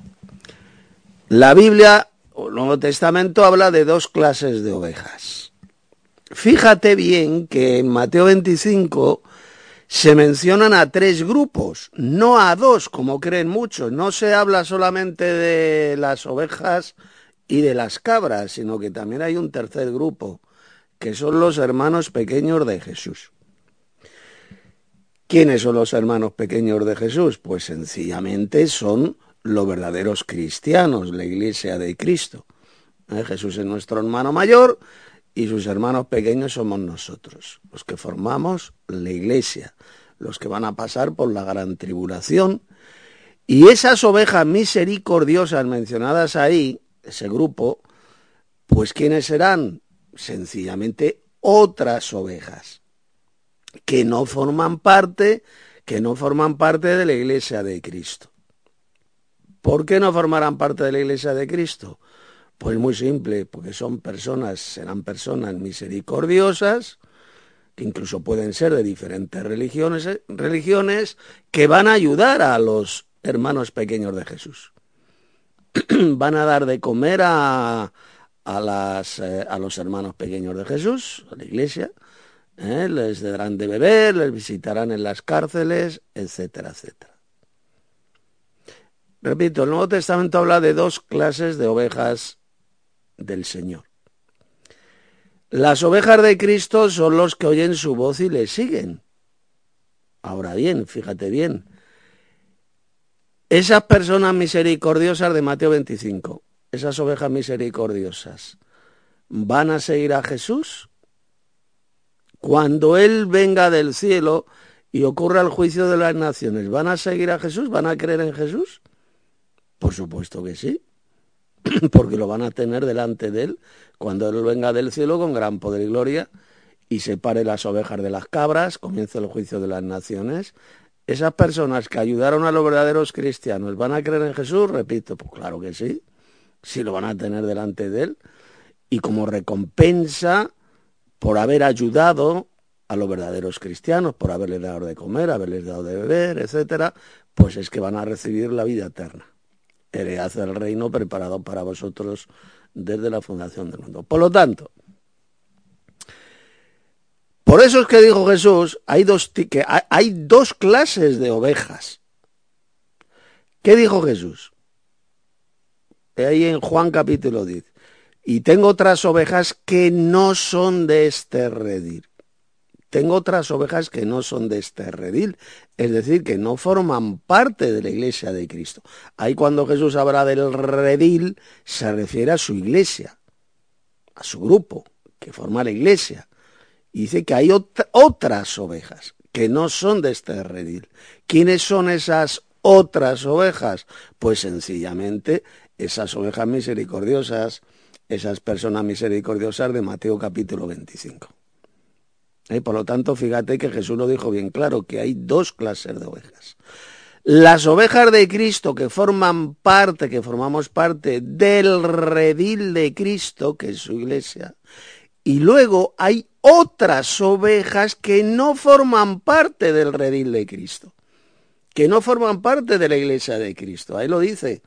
La Biblia, o el Nuevo Testamento, habla de dos clases de ovejas. Fíjate bien que en Mateo veinticinco se mencionan a tres grupos, no a dos, como creen muchos. No se habla solamente de las ovejas y de las cabras, sino que también hay un tercer grupo, que son los hermanos pequeños de Jesús. ¿Quiénes son los hermanos pequeños de Jesús? Pues sencillamente son los verdaderos cristianos, la iglesia de Cristo. ¿Eh? Jesús es nuestro hermano mayor y sus hermanos pequeños somos nosotros, los que formamos la iglesia, los que van a pasar por la gran tribulación. Y esas ovejas misericordiosas mencionadas ahí, ese grupo, pues ¿quiénes serán? Sencillamente otras ovejas, que no forman parte, que no forman parte de la iglesia de Cristo. ¿Por qué no formarán parte de la iglesia de Cristo? Pues muy simple, porque son personas, serán personas misericordiosas, que incluso pueden ser de diferentes religiones, religiones que van a ayudar a los hermanos pequeños de Jesús. Van a dar de comer a, a, las, eh, a los hermanos pequeños de Jesús, a la iglesia, eh, les darán de beber, les visitarán en las cárceles, etcétera, etcétera. Repito, el Nuevo Testamento habla de dos clases de ovejas del Señor. Las ovejas de Cristo son los que oyen su voz y le siguen. Ahora bien, fíjate bien, esas personas misericordiosas de Mateo veinticinco, esas ovejas misericordiosas, ¿van a seguir a Jesús? Cuando Él venga del cielo y ocurra el juicio de las naciones, ¿van a seguir a Jesús? ¿Van a creer en Jesús? Por supuesto que sí, porque lo van a tener delante de Él cuando Él venga del cielo con gran poder y gloria y separe las ovejas de las cabras, comience el juicio de las naciones. Esas personas que ayudaron a los verdaderos cristianos, ¿van a creer en Jesús? Repito, pues claro que sí, sí lo van a tener delante de Él, y como recompensa por haber ayudado a los verdaderos cristianos, por haberles dado de comer, haberles dado de beber, etcétera, pues es que van a recibir la vida eterna. Heredad del reino preparado para vosotros desde la fundación del mundo. Por lo tanto, por eso es que dijo Jesús, hay dos, que hay dos clases de ovejas. ¿Qué dijo Jesús? Ahí en Juan capítulo diez. Y tengo otras ovejas que no son de este redil. Tengo otras ovejas que no son de este redil, es decir, que no forman parte de la iglesia de Cristo. Ahí cuando Jesús habla del redil, se refiere a su iglesia, a su grupo, que forma la iglesia. Y dice que hay ot- otras ovejas que no son de este redil. ¿Quiénes son esas otras ovejas? Pues sencillamente esas ovejas misericordiosas, esas personas misericordiosas de Mateo capítulo veinticinco. ¿Eh? Por lo tanto, fíjate que Jesús lo dijo bien claro, que hay dos clases de ovejas. Las ovejas de Cristo que forman parte, que formamos parte del redil de Cristo, que es su iglesia, y luego hay otras ovejas que no forman parte del redil de Cristo, que no forman parte de la iglesia de Cristo. Ahí lo dice,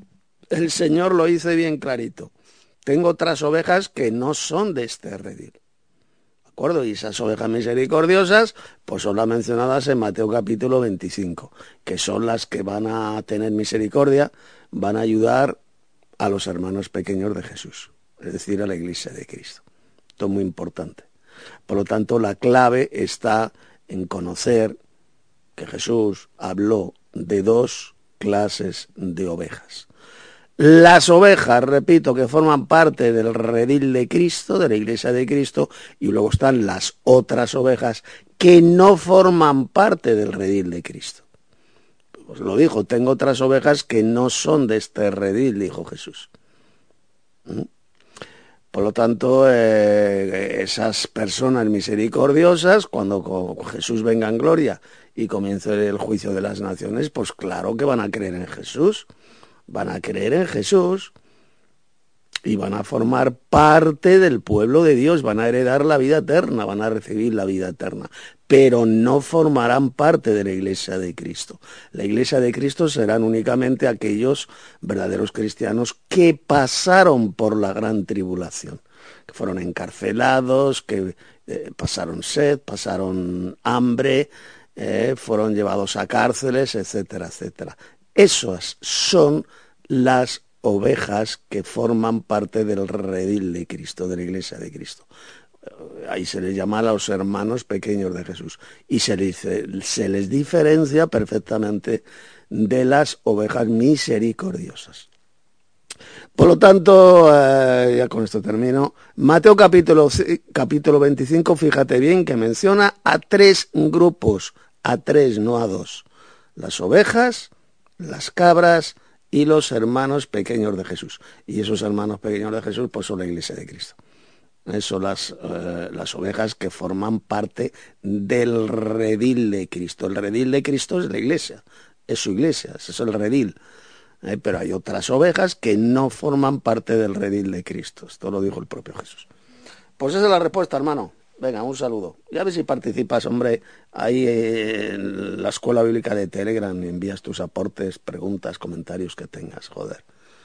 el Señor lo dice bien clarito. Tengo otras ovejas que no son de este redil. ¿De acuerdo? Y esas ovejas misericordiosas, pues son las mencionadas en Mateo capítulo veinticinco, que son las que van a tener misericordia, van a ayudar a los hermanos pequeños de Jesús, es decir, a la iglesia de Cristo. Esto es muy importante. Por lo tanto, la clave está en conocer que Jesús habló de dos clases de ovejas. Las ovejas, repito, que forman parte del redil de Cristo, de la iglesia de Cristo, y luego están las otras ovejas que no forman parte del redil de Cristo. Pues lo dijo, tengo otras ovejas que no son de este redil, dijo Jesús. ¿Mm? Por lo tanto, eh, esas personas misericordiosas, cuando Jesús venga en gloria y comience el juicio de las naciones, pues claro que van a creer en Jesús. Van a creer en Jesús y van a formar parte del pueblo de Dios, van a heredar la vida eterna, van a recibir la vida eterna, pero no formarán parte de la iglesia de Cristo. La iglesia de Cristo serán únicamente aquellos verdaderos cristianos que pasaron por la gran tribulación, que fueron encarcelados, que eh, pasaron sed, pasaron hambre, eh, fueron llevados a cárceles, etcétera, etcétera. Esas son las ovejas que forman parte del redil de Cristo, de la iglesia de Cristo. Ahí se les llama a los hermanos pequeños de Jesús y se les, se les diferencia perfectamente de las ovejas misericordiosas. Por lo tanto, eh, ya con esto termino. Mateo capítulo, capítulo veinticinco, fíjate bien que menciona a tres grupos, a tres, no a dos. Las ovejas, las cabras y los hermanos pequeños de Jesús. Y esos hermanos pequeños de Jesús pues son la iglesia de Cristo. Son las, eh, las ovejas que forman parte del redil de Cristo. El redil de Cristo es la iglesia, es su iglesia, ese es el redil. Eh, pero hay otras ovejas que no forman parte del redil de Cristo. Esto lo dijo el propio Jesús. Pues esa es la respuesta, hermano. Venga, un saludo. Y a ver si participas, hombre, ahí en la Escuela Bíblica de Telegram, envías tus aportes, preguntas, comentarios que tengas, joder.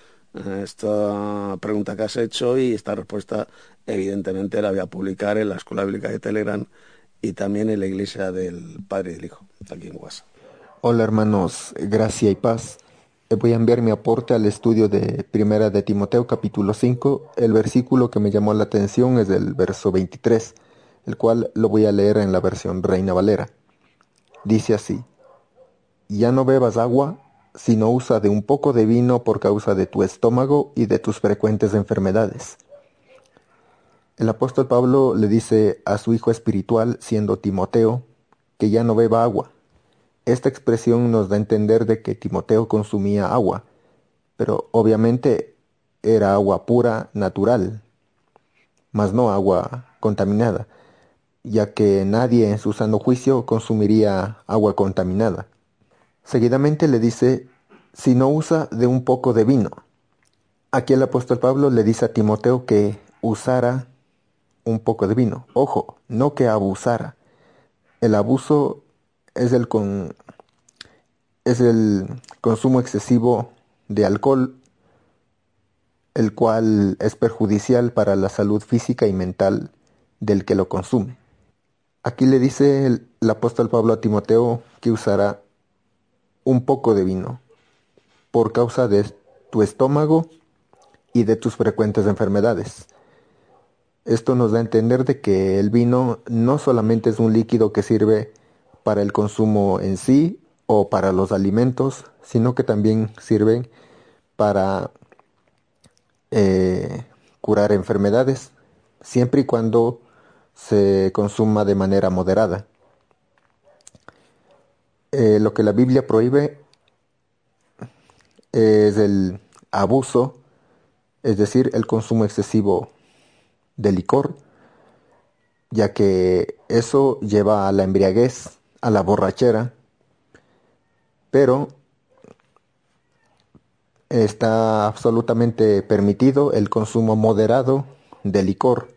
Esta pregunta que has hecho y esta respuesta evidentemente la voy a publicar en la Escuela Bíblica de Telegram y también en la Iglesia del Padre y del Hijo, aquí en WhatsApp. Hola hermanos, gracia y paz. Voy a enviar mi aporte al estudio de Primera de Timoteo capítulo cinco. El versículo que me llamó la atención es el verso veintitrés, el cual lo voy a leer en la versión Reina Valera. Dice así: ya no bebas agua, sino usa de un poco de vino por causa de tu estómago y de tus frecuentes enfermedades. El apóstol Pablo le dice a su hijo espiritual, siendo Timoteo, que ya no beba agua. Esta expresión nos da a entender de que Timoteo consumía agua, pero obviamente era agua pura, natural, mas no agua contaminada, ya que nadie en su sano juicio consumiría agua contaminada. Seguidamente le dice, si no usa de un poco de vino. Aquí el apóstol Pablo le dice a Timoteo que usara un poco de vino. Ojo, no que abusara. El abuso es el, con, es el consumo excesivo de alcohol, el cual es perjudicial para la salud física y mental del que lo consume. Aquí le dice el, el apóstol Pablo a Timoteo que usará un poco de vino por causa de tu estómago y de tus frecuentes enfermedades. Esto nos da a entender de que el vino no solamente es un líquido que sirve para el consumo en sí o para los alimentos, sino que también sirve para eh, curar enfermedades, siempre y cuando se consuma de manera moderada. Eh, lo que la Biblia prohíbe es el abuso, es decir, el consumo excesivo de licor, ya que eso lleva a la embriaguez, a la borrachera, pero está absolutamente permitido el consumo moderado de licor,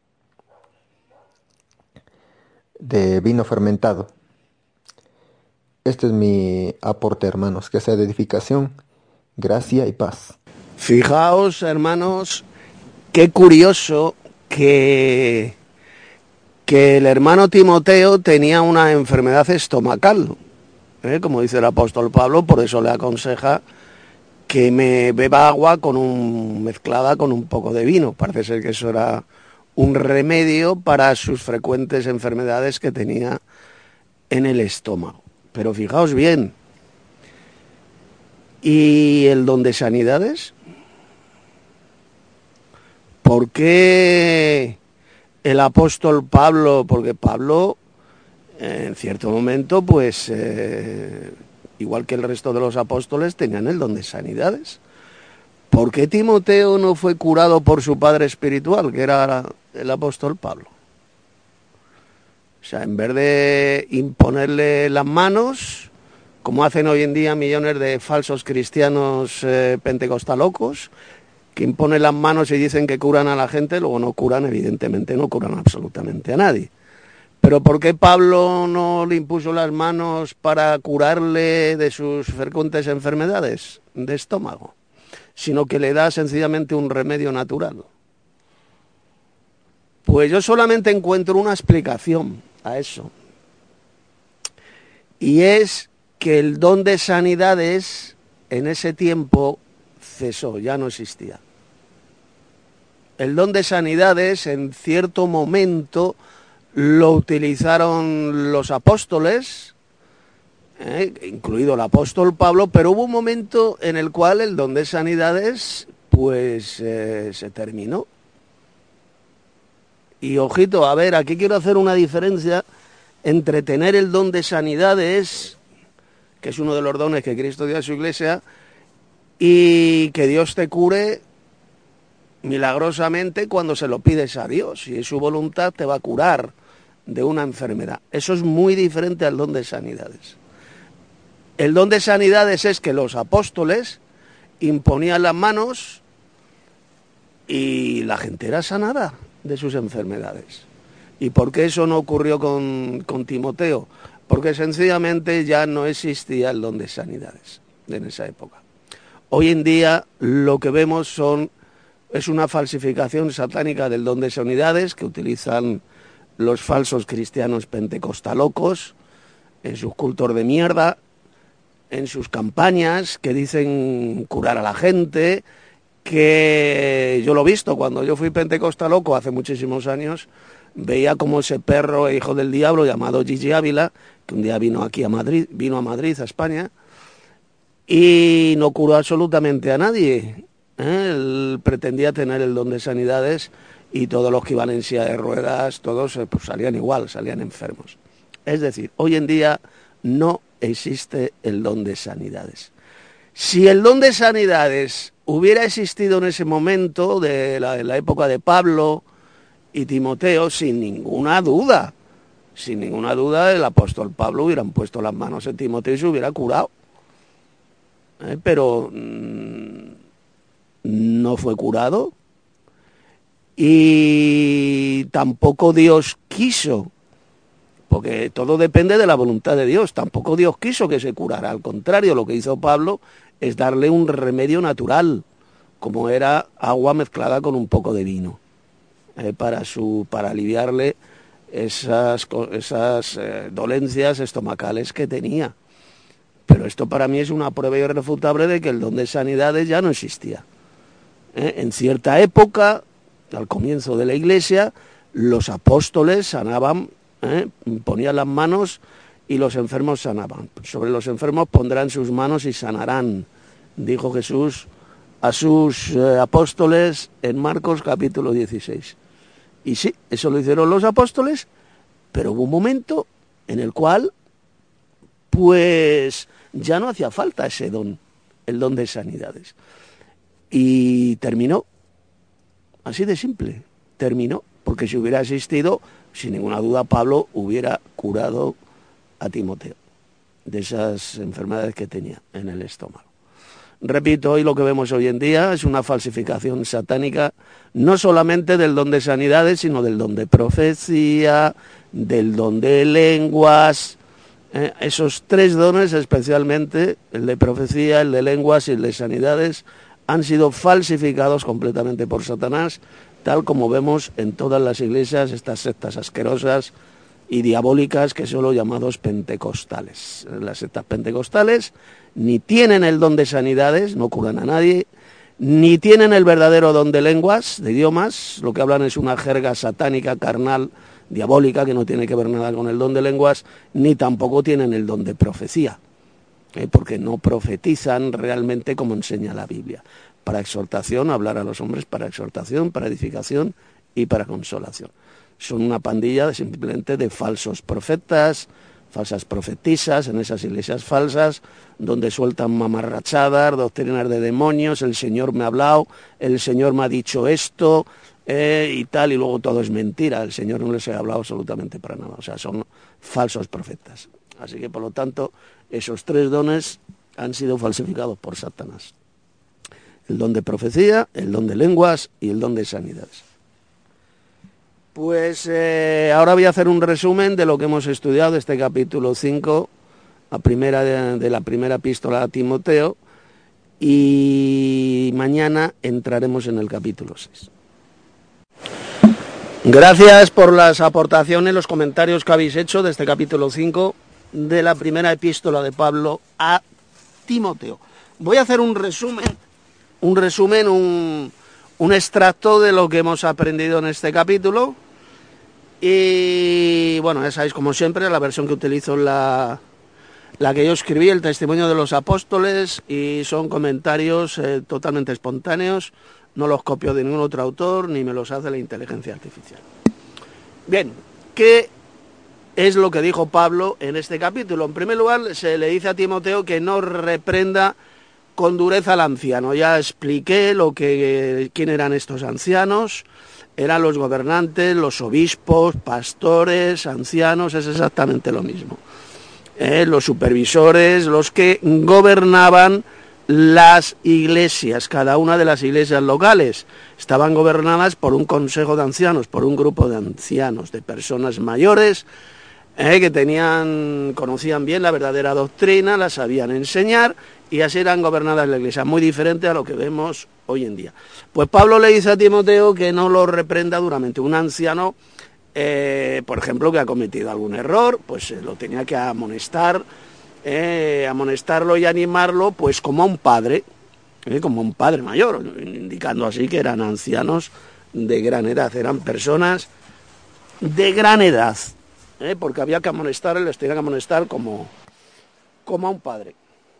de vino fermentado. Este es mi aporte, hermanos, que sea de edificación, gracia y paz. Fijaos, hermanos, qué curioso que, que el hermano Timoteo tenía una enfermedad estomacal, ¿eh? Como dice el apóstol Pablo, por eso le aconseja que me beba agua con un, mezclada con un poco de vino. Parece ser que eso era un remedio para sus frecuentes enfermedades que tenía en el estómago. Pero fijaos bien, ¿y el don de sanidades? ¿Por qué el apóstol Pablo? Porque Pablo, en cierto momento, pues, eh, igual que el resto de los apóstoles, tenían el don de sanidades. ¿Por qué Timoteo no fue curado por su padre espiritual, que era el apóstol Pablo? O sea, en vez de imponerle las manos, como hacen hoy en día millones de falsos cristianos eh, pentecostalocos, que imponen las manos y dicen que curan a la gente, luego no curan, evidentemente no curan absolutamente a nadie. Pero ¿por qué Pablo no le impuso las manos para curarle de sus frecuentes enfermedades de estómago, sino que le da sencillamente un remedio natural? Pues yo solamente encuentro una explicación a eso. y es que el don de sanidades en ese tiempo cesó, ya no existía. El don de sanidades en cierto momento lo utilizaron los apóstoles, eh, incluido el apóstol Pablo, pero hubo un momento en el cual el don de sanidades pues eh, se terminó. Y ojito, a ver, aquí quiero hacer una diferencia entre tener el don de sanidades, que es uno de los dones que Cristo dio a su iglesia, y que Dios te cure milagrosamente cuando se lo pides a Dios. Si es su voluntad, te va a curar de una enfermedad. Eso es muy diferente al don de sanidades. El don de sanidades es que los apóstoles imponían las manos y la gente era sanada de sus enfermedades. ¿Y por qué eso no ocurrió con, con Timoteo? Porque sencillamente ya no existía el don de sanidades en esa época. Hoy en día lo que vemos son, es una falsificación satánica del don de sanidades que utilizan los falsos cristianos pentecostalocos en sus cultos de mierda, en sus campañas que dicen curar a la gente, que yo lo he visto cuando yo fui pentecostaloco hace muchísimos años, veía como ese perro hijo del diablo llamado Gigi Ávila, que un día vino aquí a Madrid, vino a Madrid, a España, y no curó absolutamente a nadie. ¿eh? Él pretendía tener el don de sanidades y todos los que iban en silla de ruedas, todos pues, salían igual, salían enfermos. Es decir, hoy en día no existe el don de sanidades. Si el don de sanidades hubiera existido en ese momento de la, de la época de Pablo y Timoteo, sin ninguna duda, sin ninguna duda el apóstol Pablo hubieran puesto las manos en Timoteo y se hubiera curado. ¿Eh? Pero mmm, no fue curado y tampoco Dios quiso, porque todo depende de la voluntad de Dios. Tampoco Dios quiso que se curara, al contrario, lo que hizo Pablo es darle un remedio natural, como era agua mezclada con un poco de vino, eh, para, su, para aliviarle esas, esas eh, dolencias estomacales que tenía. Pero esto para mí es una prueba irrefutable de que el don de sanidades ya no existía. ¿Eh? En cierta época, al comienzo de la Iglesia, los apóstoles sanaban, ¿eh? ponían las manos y los enfermos sanaban. Sobre los enfermos pondrán sus manos y sanarán, dijo Jesús a sus eh, apóstoles en Marcos capítulo dieciséis. Y sí, eso lo hicieron los apóstoles, pero hubo un momento en el cual pues ya no hacía falta ese don, el don de sanidades. Y terminó, así de simple, terminó, porque si hubiera existido, sin ninguna duda Pablo hubiera curado a Timoteo de esas enfermedades que tenía en el estómago. Repito, hoy lo que vemos hoy en día es una falsificación satánica, no solamente del don de sanidades, sino del don de profecía, del don de lenguas. Eh, esos tres dones, especialmente el de profecía, el de lenguas y el de sanidades, han sido falsificados completamente por Satanás, tal como vemos en todas las iglesias, estas sectas asquerosas y diabólicas que son los llamados pentecostales. Las sectas pentecostales ni tienen el don de sanidades, no curan a nadie, ni tienen el verdadero don de lenguas, de idiomas, lo que hablan es una jerga satánica, carnal, diabólica, que no tiene que ver nada con el don de lenguas, ni tampoco tienen el don de profecía, ¿eh? porque no profetizan realmente como enseña la Biblia. Para exhortación, hablar a los hombres para exhortación, para edificación y para consolación. Son una pandilla de, simplemente de falsos profetas, falsas profetisas en esas iglesias falsas, donde sueltan mamarrachadas, doctrinas de demonios, el Señor me ha hablado, el Señor me ha dicho esto, eh, y tal, y luego todo es mentira, el Señor no les ha hablado absolutamente para nada, o sea, son falsos profetas. Así que, por lo tanto, esos tres dones han sido falsificados por Satanás. El don de profecía, el don de lenguas y el don de sanidades. Pues eh, ahora voy a hacer un resumen de lo que hemos estudiado de este capítulo cinco, la primera de, de la primera epístola a Timoteo, y mañana entraremos en el capítulo seis. Gracias por las aportaciones, los comentarios que habéis hecho de este capítulo cinco. de la primera epístola de Pablo a Timoteo. Voy a hacer un resumen, un resumen, un, un extracto de lo que hemos aprendido en este capítulo. Y bueno, ya sabéis, como siempre, la versión que utilizo es la, la que yo escribí, el Testimonio de los Apóstoles, y son comentarios eh, totalmente espontáneos, no los copio de ningún otro autor, ni me los hace la inteligencia artificial. Bien, ¿qué es lo que dijo Pablo en este capítulo? En primer lugar, se le dice a Timoteo que no reprenda con dureza al anciano. Ya expliqué lo que, quién eran estos ancianos. Eran los gobernantes, los obispos, pastores, ancianos, es exactamente lo mismo. Eh, los supervisores, los que gobernaban las iglesias, cada una de las iglesias locales, estaban gobernadas por un consejo de ancianos, por un grupo de ancianos, de personas mayores, eh, que tenían, conocían bien la verdadera doctrina, la sabían enseñar, y así eran gobernadas la iglesia, muy diferente a lo que vemos hoy en día. Pues Pablo le dice a Timoteo que no lo reprenda duramente. Un anciano, eh, por ejemplo, que ha cometido algún error, pues eh, lo tenía que amonestar, eh, amonestarlo y animarlo, pues como a un padre, eh, como a un padre mayor, indicando así que eran ancianos de gran edad, eran personas de gran edad, eh, porque había que amonestarles, les tenía que amonestar como, como a un padre.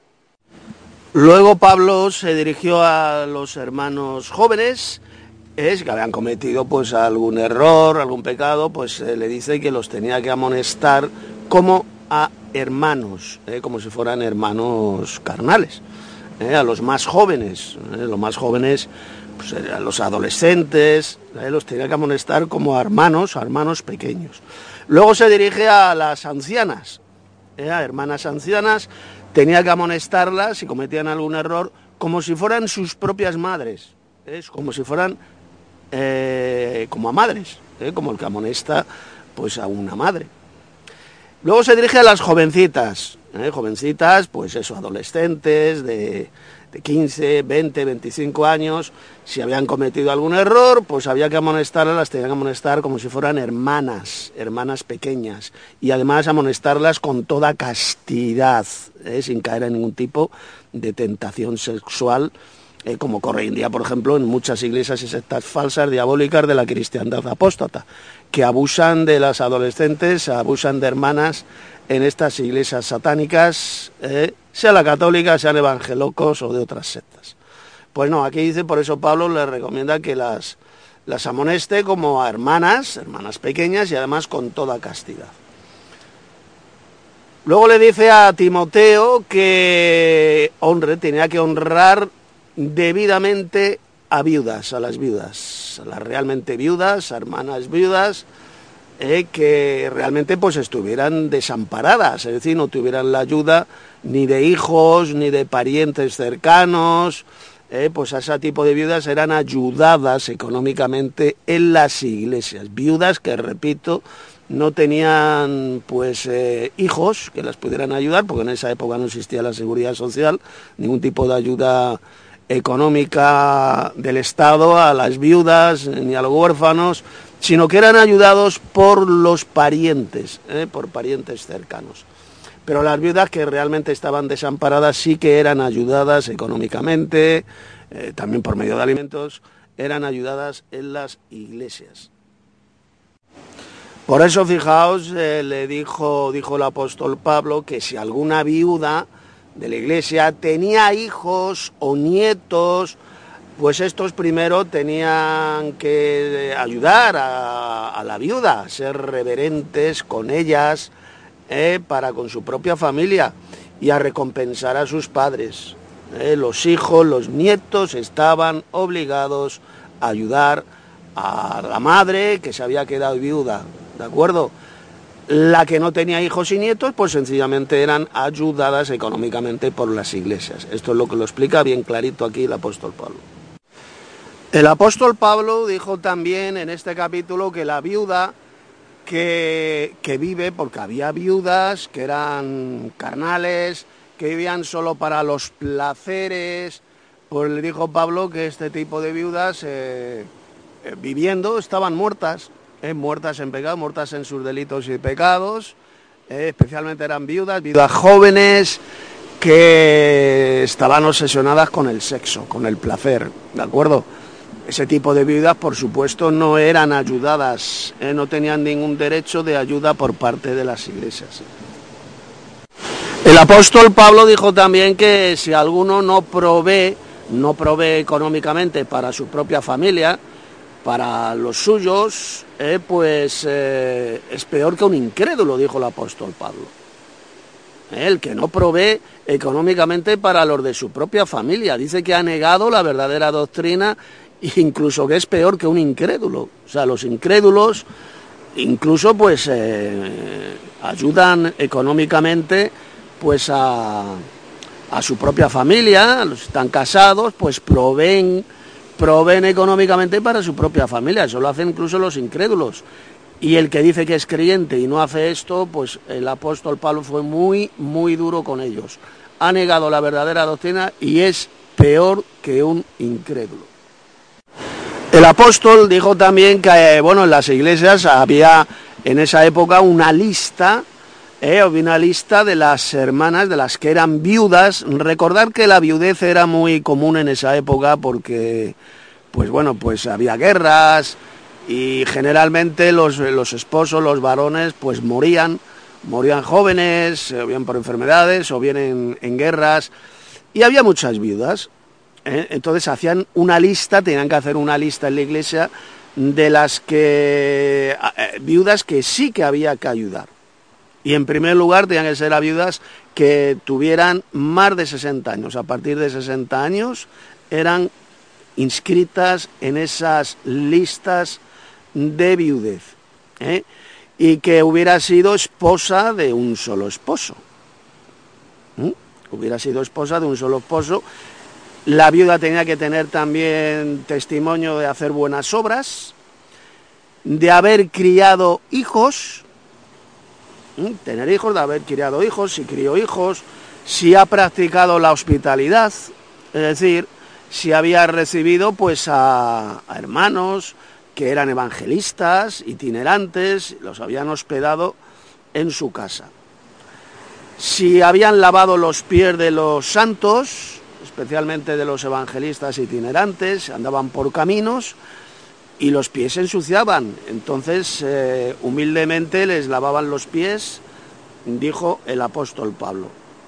Luego Pablo se dirigió a los hermanos jóvenes, es que habían cometido pues algún error, algún pecado, pues eh, le dice que los tenía que amonestar como a hermanos, eh, como si fueran hermanos carnales, eh, a los más jóvenes, eh, los más jóvenes, pues a los adolescentes, eh, los tenía que amonestar como a hermanos, a hermanos pequeños. Luego se dirige a las ancianas, eh, a hermanas ancianas. Tenía que amonestarlas si cometían algún error, como si fueran sus propias madres, ¿eh? Como si fueran eh, como a madres, ¿eh? Como el que amonesta pues a una madre. Luego se dirige a las jovencitas, ¿eh? Jovencitas, pues eso, adolescentes de, de quince, veinte, veinticinco años. Si habían cometido algún error, pues había que amonestarlas, las tenían que amonestar como si fueran hermanas, hermanas pequeñas, y además amonestarlas con toda castidad, ¿eh? Sin caer en ningún tipo de tentación sexual, eh, como ocurre hoy en día, por ejemplo, en muchas iglesias y sectas falsas, diabólicas de la cristiandad apóstata, que abusan de las adolescentes, abusan de hermanas en estas iglesias satánicas, eh, sea la católica, sean evangelocos o de otras sectas. Pues no, aquí dice, por eso Pablo les recomienda que las, las amoneste como a hermanas, hermanas pequeñas, y además con toda castidad. Luego le dice a Timoteo que honre, tenía que honrar debidamente a viudas, a las viudas, a las realmente viudas, a hermanas viudas, eh, que realmente pues estuvieran desamparadas, es decir, no tuvieran la ayuda ni de hijos, ni de parientes cercanos. Eh, pues a ese tipo de viudas eran ayudadas económicamente en las iglesias. Viudas que, repito, no tenían pues eh, hijos que las pudieran ayudar, porque en esa época no existía la seguridad social, ningún tipo de ayuda económica del Estado a las viudas ni a los huérfanos, sino que eran ayudados por los parientes, eh, por parientes cercanos. Pero las viudas que realmente estaban desamparadas sí que eran ayudadas económicamente, eh, también por medio de alimentos, eran ayudadas en las iglesias. Por eso, fijaos, eh, le dijo, dijo el apóstol Pablo que si alguna viuda de la iglesia tenía hijos o nietos, pues estos primero tenían que ayudar a, a la viuda, ser reverentes con ellas, Eh, para con su propia familia, y a recompensar a sus padres. Eh, los hijos, los nietos estaban obligados a ayudar a la madre que se había quedado viuda, ¿de acuerdo? La que no tenía hijos y nietos, pues sencillamente eran ayudadas económicamente por las iglesias. Esto es lo que lo explica bien clarito aquí el apóstol Pablo. El apóstol Pablo dijo también en este capítulo que la viuda Que, que vive, porque había viudas que eran carnales, que vivían solo para los placeres, pues le dijo Pablo que este tipo de viudas eh, eh, viviendo estaban muertas, eh, muertas en pecado, muertas en sus delitos y pecados, eh, especialmente eran viudas, viudas jóvenes que estaban obsesionadas con el sexo, con el placer, ¿de acuerdo? Ese tipo de viudas, por supuesto, no eran ayudadas, eh, no tenían ningún derecho de ayuda por parte de las iglesias. El apóstol Pablo dijo también que si alguno no provee, no provee económicamente para su propia familia, para los suyos, eh, pues eh, es peor que un incrédulo, dijo el apóstol Pablo. El que no provee económicamente para los de su propia familia. Dice que ha negado la verdadera doctrina, incluso que es peor que un incrédulo. O sea, los incrédulos incluso pues eh, ayudan económicamente pues a, a su propia familia, los están casados, pues proveen, proveen económicamente para su propia familia. Eso lo hacen incluso los incrédulos. Y el que dice que es creyente y no hace esto, pues el apóstol Pablo fue muy, muy duro con ellos. Ha negado la verdadera doctrina y es peor que un incrédulo. El apóstol dijo también que, bueno, en las iglesias había en esa época una lista, eh, había una lista de las hermanas, de las que eran viudas. Recordar que la viudez era muy común en esa época porque, pues bueno, pues había guerras, y generalmente los, los esposos, los varones, pues morían, morían jóvenes, o bien por enfermedades, o bien en, en guerras, y había muchas viudas, ¿eh? Entonces hacían una lista, tenían que hacer una lista en la iglesia de las que, eh, viudas que sí que había que ayudar. Y en primer lugar tenían que ser las viudas que tuvieran más de sesenta años, a partir de sesenta años eran inscritas en esas listas de viudez, ¿eh? Y que hubiera sido esposa de un solo esposo, ¿eh? Hubiera sido esposa de un solo esposo. La viuda tenía que tener también testimonio de hacer buenas obras, de haber criado hijos, ¿eh? Tener hijos, de haber criado hijos, si crió hijos, si ha practicado la hospitalidad, es decir, si había recibido pues a, a hermanos que eran evangelistas, itinerantes, los habían hospedado en su casa. Si habían lavado los pies de los santos, especialmente de los evangelistas itinerantes, andaban por caminos y los pies se ensuciaban, entonces eh, humildemente les lavaban los pies, dijo el apóstol Pablo.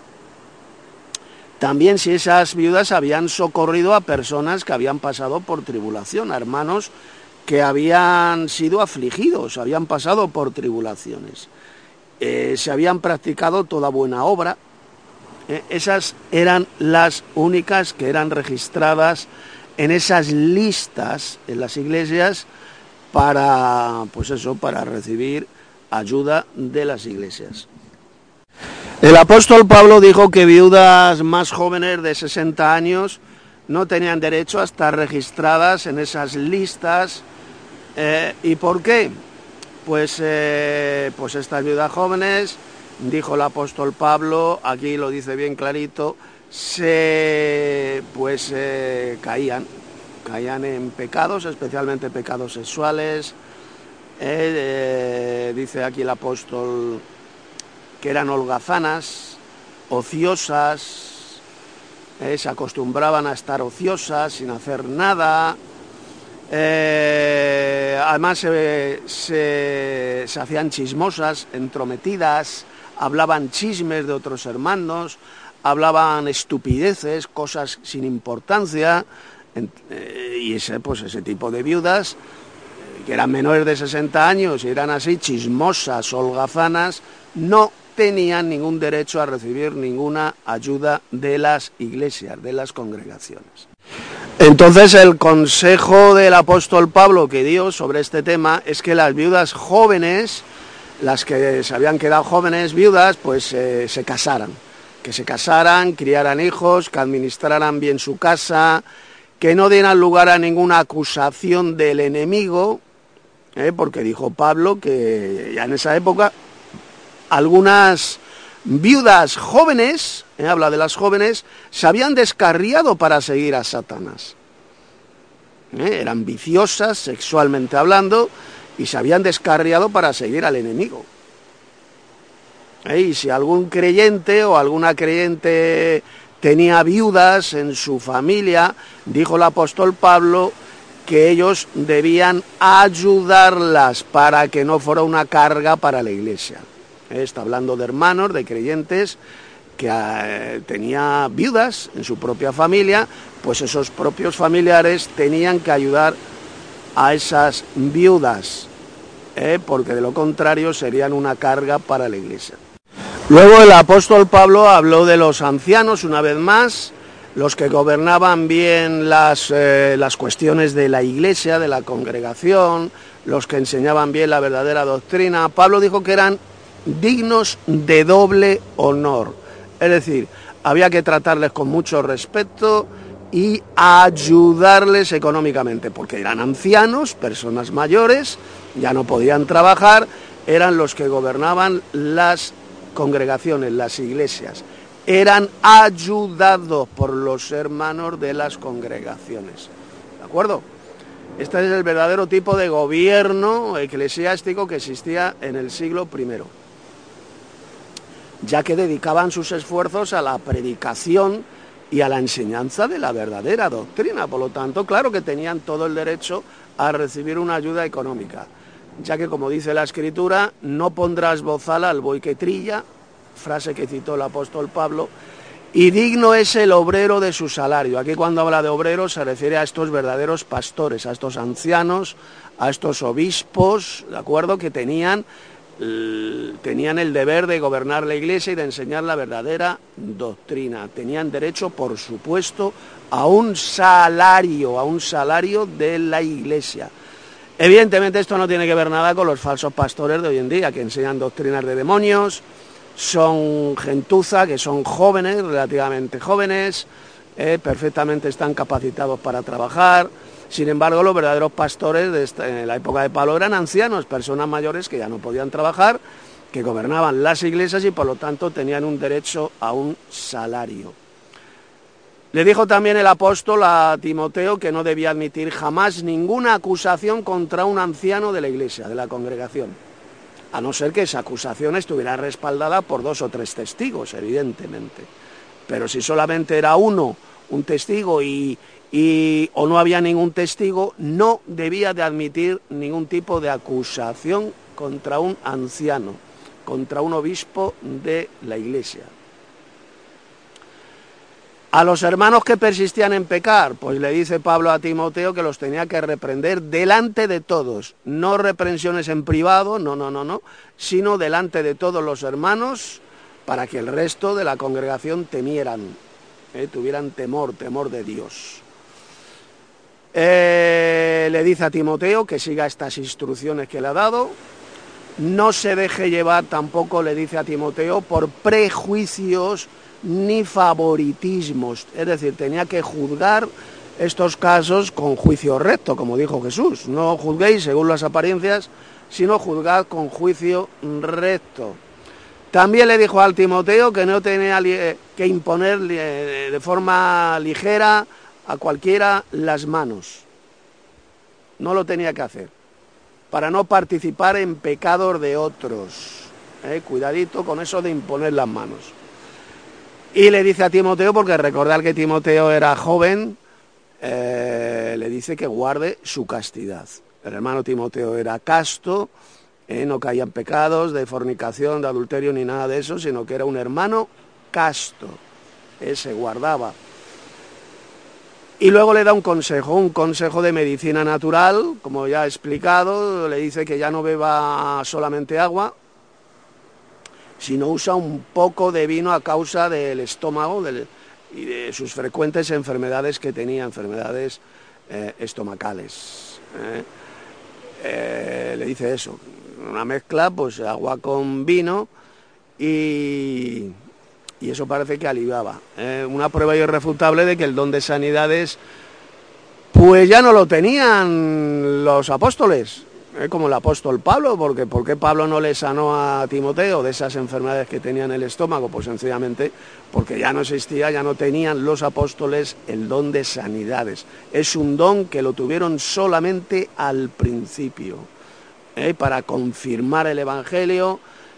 También si esas viudas habían socorrido a personas que habían pasado por tribulación, a hermanos que habían sido afligidos, habían pasado por tribulaciones, eh, se habían practicado toda buena obra, eh, esas eran las únicas que eran registradas en esas listas en las iglesias para, pues eso, para recibir ayuda de las iglesias. El apóstol Pablo dijo que viudas más jóvenes de sesenta años no tenían derecho a estar registradas en esas listas. Eh, ¿Y por qué? Pues, eh, pues estas viudas jóvenes, dijo el apóstol Pablo, aquí lo dice bien clarito, se, pues eh, caían, caían en pecados, especialmente pecados sexuales. Eh, eh, dice aquí el apóstol que eran holgazanas, ociosas, eh, se acostumbraban a estar ociosas, sin hacer nada. Eh, además se, se, se hacían chismosas, entrometidas, hablaban chismes de otros hermanos, hablaban estupideces, cosas sin importancia, eh, y ese, pues ese tipo de viudas, eh, que eran menores de sesenta años y eran así chismosas, holgazanas, no tenían ningún derecho a recibir ninguna ayuda de las iglesias, de las congregaciones. Entonces el consejo del apóstol Pablo que dio sobre este tema es que las viudas jóvenes, las que se habían quedado jóvenes viudas, pues eh, se casaran, que se casaran, criaran hijos, que administraran bien su casa, que no dieran lugar a ninguna acusación del enemigo, eh, porque dijo Pablo que ya en esa época algunas viudas jóvenes, eh, habla de las jóvenes, se habían descarriado para seguir a Satanás. Eh, eran viciosas sexualmente hablando y se habían descarriado para seguir al enemigo. ¿Eh? Y si algún creyente o alguna creyente tenía viudas en su familia, dijo el apóstol Pablo que ellos debían ayudarlas para que no fuera una carga para la iglesia. ¿Eh? Está hablando de hermanos, de creyentes que eh, tenía viudas en su propia familia, pues esos propios familiares tenían que ayudar a esas viudas, ¿eh? porque de lo contrario serían una carga para la iglesia. Luego el apóstol Pablo habló de los ancianos una vez más, los que gobernaban bien las, eh, las cuestiones de la iglesia, de la congregación, los que enseñaban bien la verdadera doctrina. Pablo dijo que eran dignos de doble honor. Es decir, había que tratarles con mucho respeto y ayudarles económicamente, porque eran ancianos, personas mayores, ya no podían trabajar, eran los que gobernaban las congregaciones, las iglesias, eran ayudados por los hermanos de las congregaciones. ¿De acuerdo? Este es el verdadero tipo de gobierno eclesiástico que existía en el siglo primero, ya que dedicaban sus esfuerzos a la predicación y a la enseñanza de la verdadera doctrina. Por lo tanto, claro que tenían todo el derecho a recibir una ayuda económica, ya que, como dice la Escritura, no pondrás bozal al buey que trilla, frase que citó el apóstol Pablo, y digno es el obrero de su salario. Aquí cuando habla de obreros se refiere a estos verdaderos pastores, a estos ancianos, a estos obispos, ¿de acuerdo?, que tenían tenían el deber de gobernar la iglesia y de enseñar la verdadera doctrina. Tenían derecho, por supuesto, a un salario, a un salario de la iglesia. Evidentemente esto no tiene que ver nada con los falsos pastores de hoy en día, que enseñan doctrinas de demonios, son gentuza, que son jóvenes, relativamente jóvenes, eh, perfectamente están capacitados para trabajar. Sin embargo, los verdaderos pastores de esta, en la época de Pablo eran ancianos, personas mayores que ya no podían trabajar, que gobernaban las iglesias y por lo tanto tenían un derecho a un salario. Le dijo también el apóstol a Timoteo que no debía admitir jamás ninguna acusación contra un anciano de la iglesia, de la congregación, a no ser que esa acusación estuviera respaldada por dos o tres testigos, evidentemente. Pero si solamente era uno, un testigo y... y o no había ningún testigo, no debía de admitir ningún tipo de acusación contra un anciano, contra un obispo de la iglesia. A los hermanos que persistían en pecar, pues le dice Pablo a Timoteo que los tenía que reprender delante de todos, no reprensiones en privado, no, no, no, no, sino delante de todos los hermanos, para que el resto de la congregación temieran, eh, tuvieran temor, temor de Dios. Eh, le dice a Timoteo que siga estas instrucciones que le ha dado, no se deje llevar tampoco, le dice a Timoteo, por prejuicios ni favoritismos, es decir, tenía que juzgar estos casos con juicio recto, como dijo Jesús, no juzguéis según las apariencias, sino juzgad con juicio recto. También le dijo al Timoteo que no tenía que imponer de forma ligera a cualquiera las manos, no lo tenía que hacer, para no participar en pecados de otros, ¿eh? Cuidadito con eso de imponer las manos. Y le dice a Timoteo, porque recordad que Timoteo era joven, eh, le dice que guarde su castidad. El hermano Timoteo era casto, eh, no caía en pecados de fornicación, de adulterio ni nada de eso, sino que era un hermano casto, eh, se guardaba. Y luego le da un consejo, un consejo de medicina natural, como ya he explicado, le dice que ya no beba solamente agua, sino usa un poco de vino a causa del estómago del, y de sus frecuentes enfermedades que tenía, enfermedades eh, estomacales. ¿eh? Eh, le dice eso, una mezcla, pues agua con vino y... y eso parece que aliviaba. Eh, una prueba irrefutable de que el don de sanidades pues ya no lo tenían los apóstoles, eh, como el apóstol Pablo, porque ¿por qué Pablo no le sanó a Timoteo de esas enfermedades que tenía en el estómago? Pues sencillamente porque ya no existía, ya no tenían los apóstoles el don de sanidades. Es un don que lo tuvieron solamente al principio, eh, para confirmar el Evangelio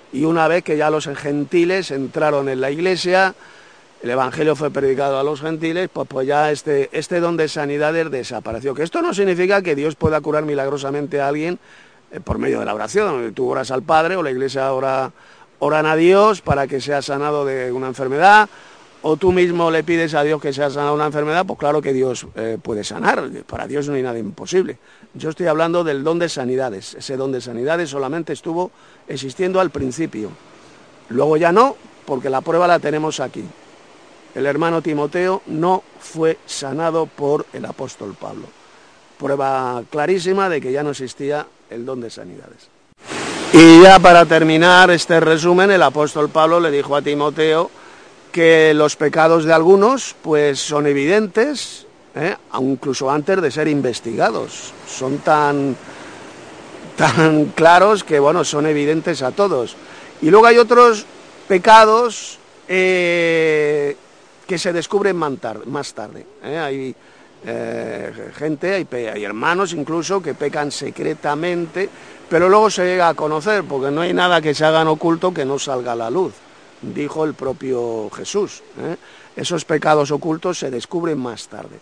Y una vez que ya los gentiles entraron en la iglesia, el evangelio fue predicado a los gentiles, pues, pues ya este, este don de sanidades desapareció. Que esto no significa que Dios pueda curar milagrosamente a alguien eh, por medio de la oración. Tú oras al Padre o la iglesia ora, oran a Dios para que sea sanado de una enfermedad, o tú mismo le pides a Dios que sea sanado de una enfermedad, pues claro que Dios eh, puede sanar. Para Dios no hay nada imposible. Yo estoy hablando del don de sanidades. Ese don de sanidades solamente estuvo existiendo al principio. Luego ya no, porque la prueba la tenemos aquí. El hermano Timoteo no fue sanado por el apóstol Pablo. Prueba clarísima de que ya no existía el don de sanidades. Y ya para terminar este resumen, el apóstol Pablo le dijo a Timoteo que los pecados de algunos pues son evidentes, ¿eh? incluso antes de ser investigados. Son tan, tan claros que bueno, son evidentes a todos. Y luego hay otros pecados eh, que se descubren más tarde. ¿eh? Hay eh, gente, hay, hay hermanos incluso que pecan secretamente, pero luego se llega a conocer, porque no hay nada que se haga en oculto que no salga a la luz, dijo el propio Jesús. ¿eh? Esos pecados ocultos se descubren más tarde.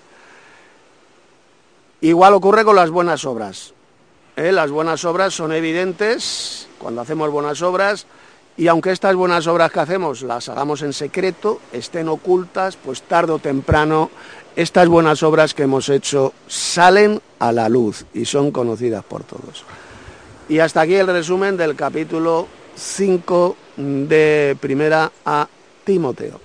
Igual ocurre con las buenas obras. ¿eh? Las buenas obras son evidentes cuando hacemos buenas obras, y aunque estas buenas obras que hacemos las hagamos en secreto, estén ocultas, pues tarde o temprano estas buenas obras que hemos hecho salen a la luz y son conocidas por todos. Y hasta aquí el resumen del capítulo cinco de Primera a Timoteo.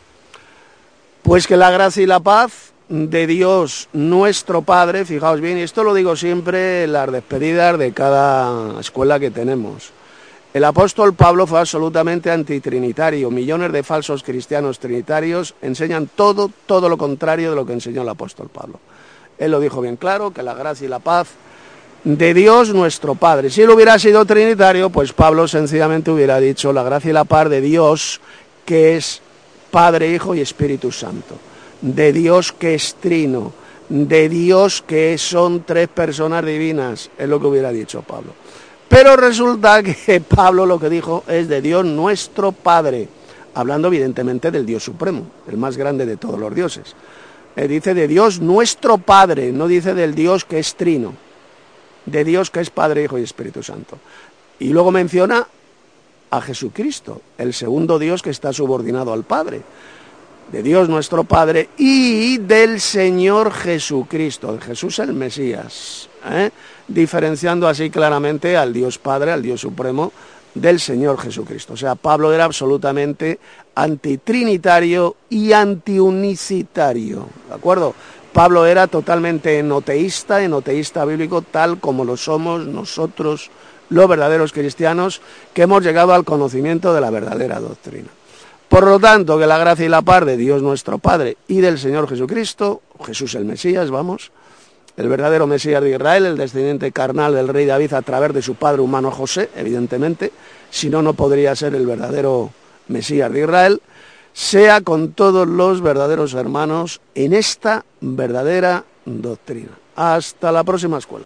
Pues que la gracia y la paz de Dios nuestro Padre, fijaos bien, y esto lo digo siempre en las despedidas de cada escuela que tenemos. El apóstol Pablo fue absolutamente antitrinitario. Millones de falsos cristianos trinitarios enseñan todo, todo lo contrario de lo que enseñó el apóstol Pablo. Él lo dijo bien claro, que la gracia y la paz de Dios nuestro Padre. Si él hubiera sido trinitario, pues Pablo sencillamente hubiera dicho la gracia y la paz de Dios, que es Padre, Hijo y Espíritu Santo. De Dios que es trino, de Dios que son tres personas divinas, es lo que hubiera dicho Pablo. Pero resulta que Pablo lo que dijo es de Dios nuestro Padre, hablando evidentemente del Dios supremo, el más grande de todos los dioses. Eh, dice de Dios nuestro Padre, no dice del Dios que es trino, de Dios que es Padre, Hijo y Espíritu Santo. Y luego menciona a Jesucristo, el segundo Dios que está subordinado al Padre, de Dios nuestro Padre y del Señor Jesucristo, de Jesús el Mesías, ¿eh? diferenciando así claramente al Dios Padre, al Dios Supremo, del Señor Jesucristo. O sea, Pablo era absolutamente antitrinitario y antiunicitario, ¿de acuerdo? Pablo era totalmente enoteísta, enoteísta bíblico, tal como lo somos nosotros, los verdaderos cristianos, que hemos llegado al conocimiento de la verdadera doctrina. Por lo tanto, que la gracia y la paz de Dios nuestro Padre y del Señor Jesucristo, Jesús el Mesías, vamos, el verdadero Mesías de Israel, el descendiente carnal del rey David a través de su padre humano José, evidentemente, si no, no podría ser el verdadero Mesías de Israel, sea con todos los verdaderos hermanos en esta verdadera doctrina. Hasta la próxima escuela.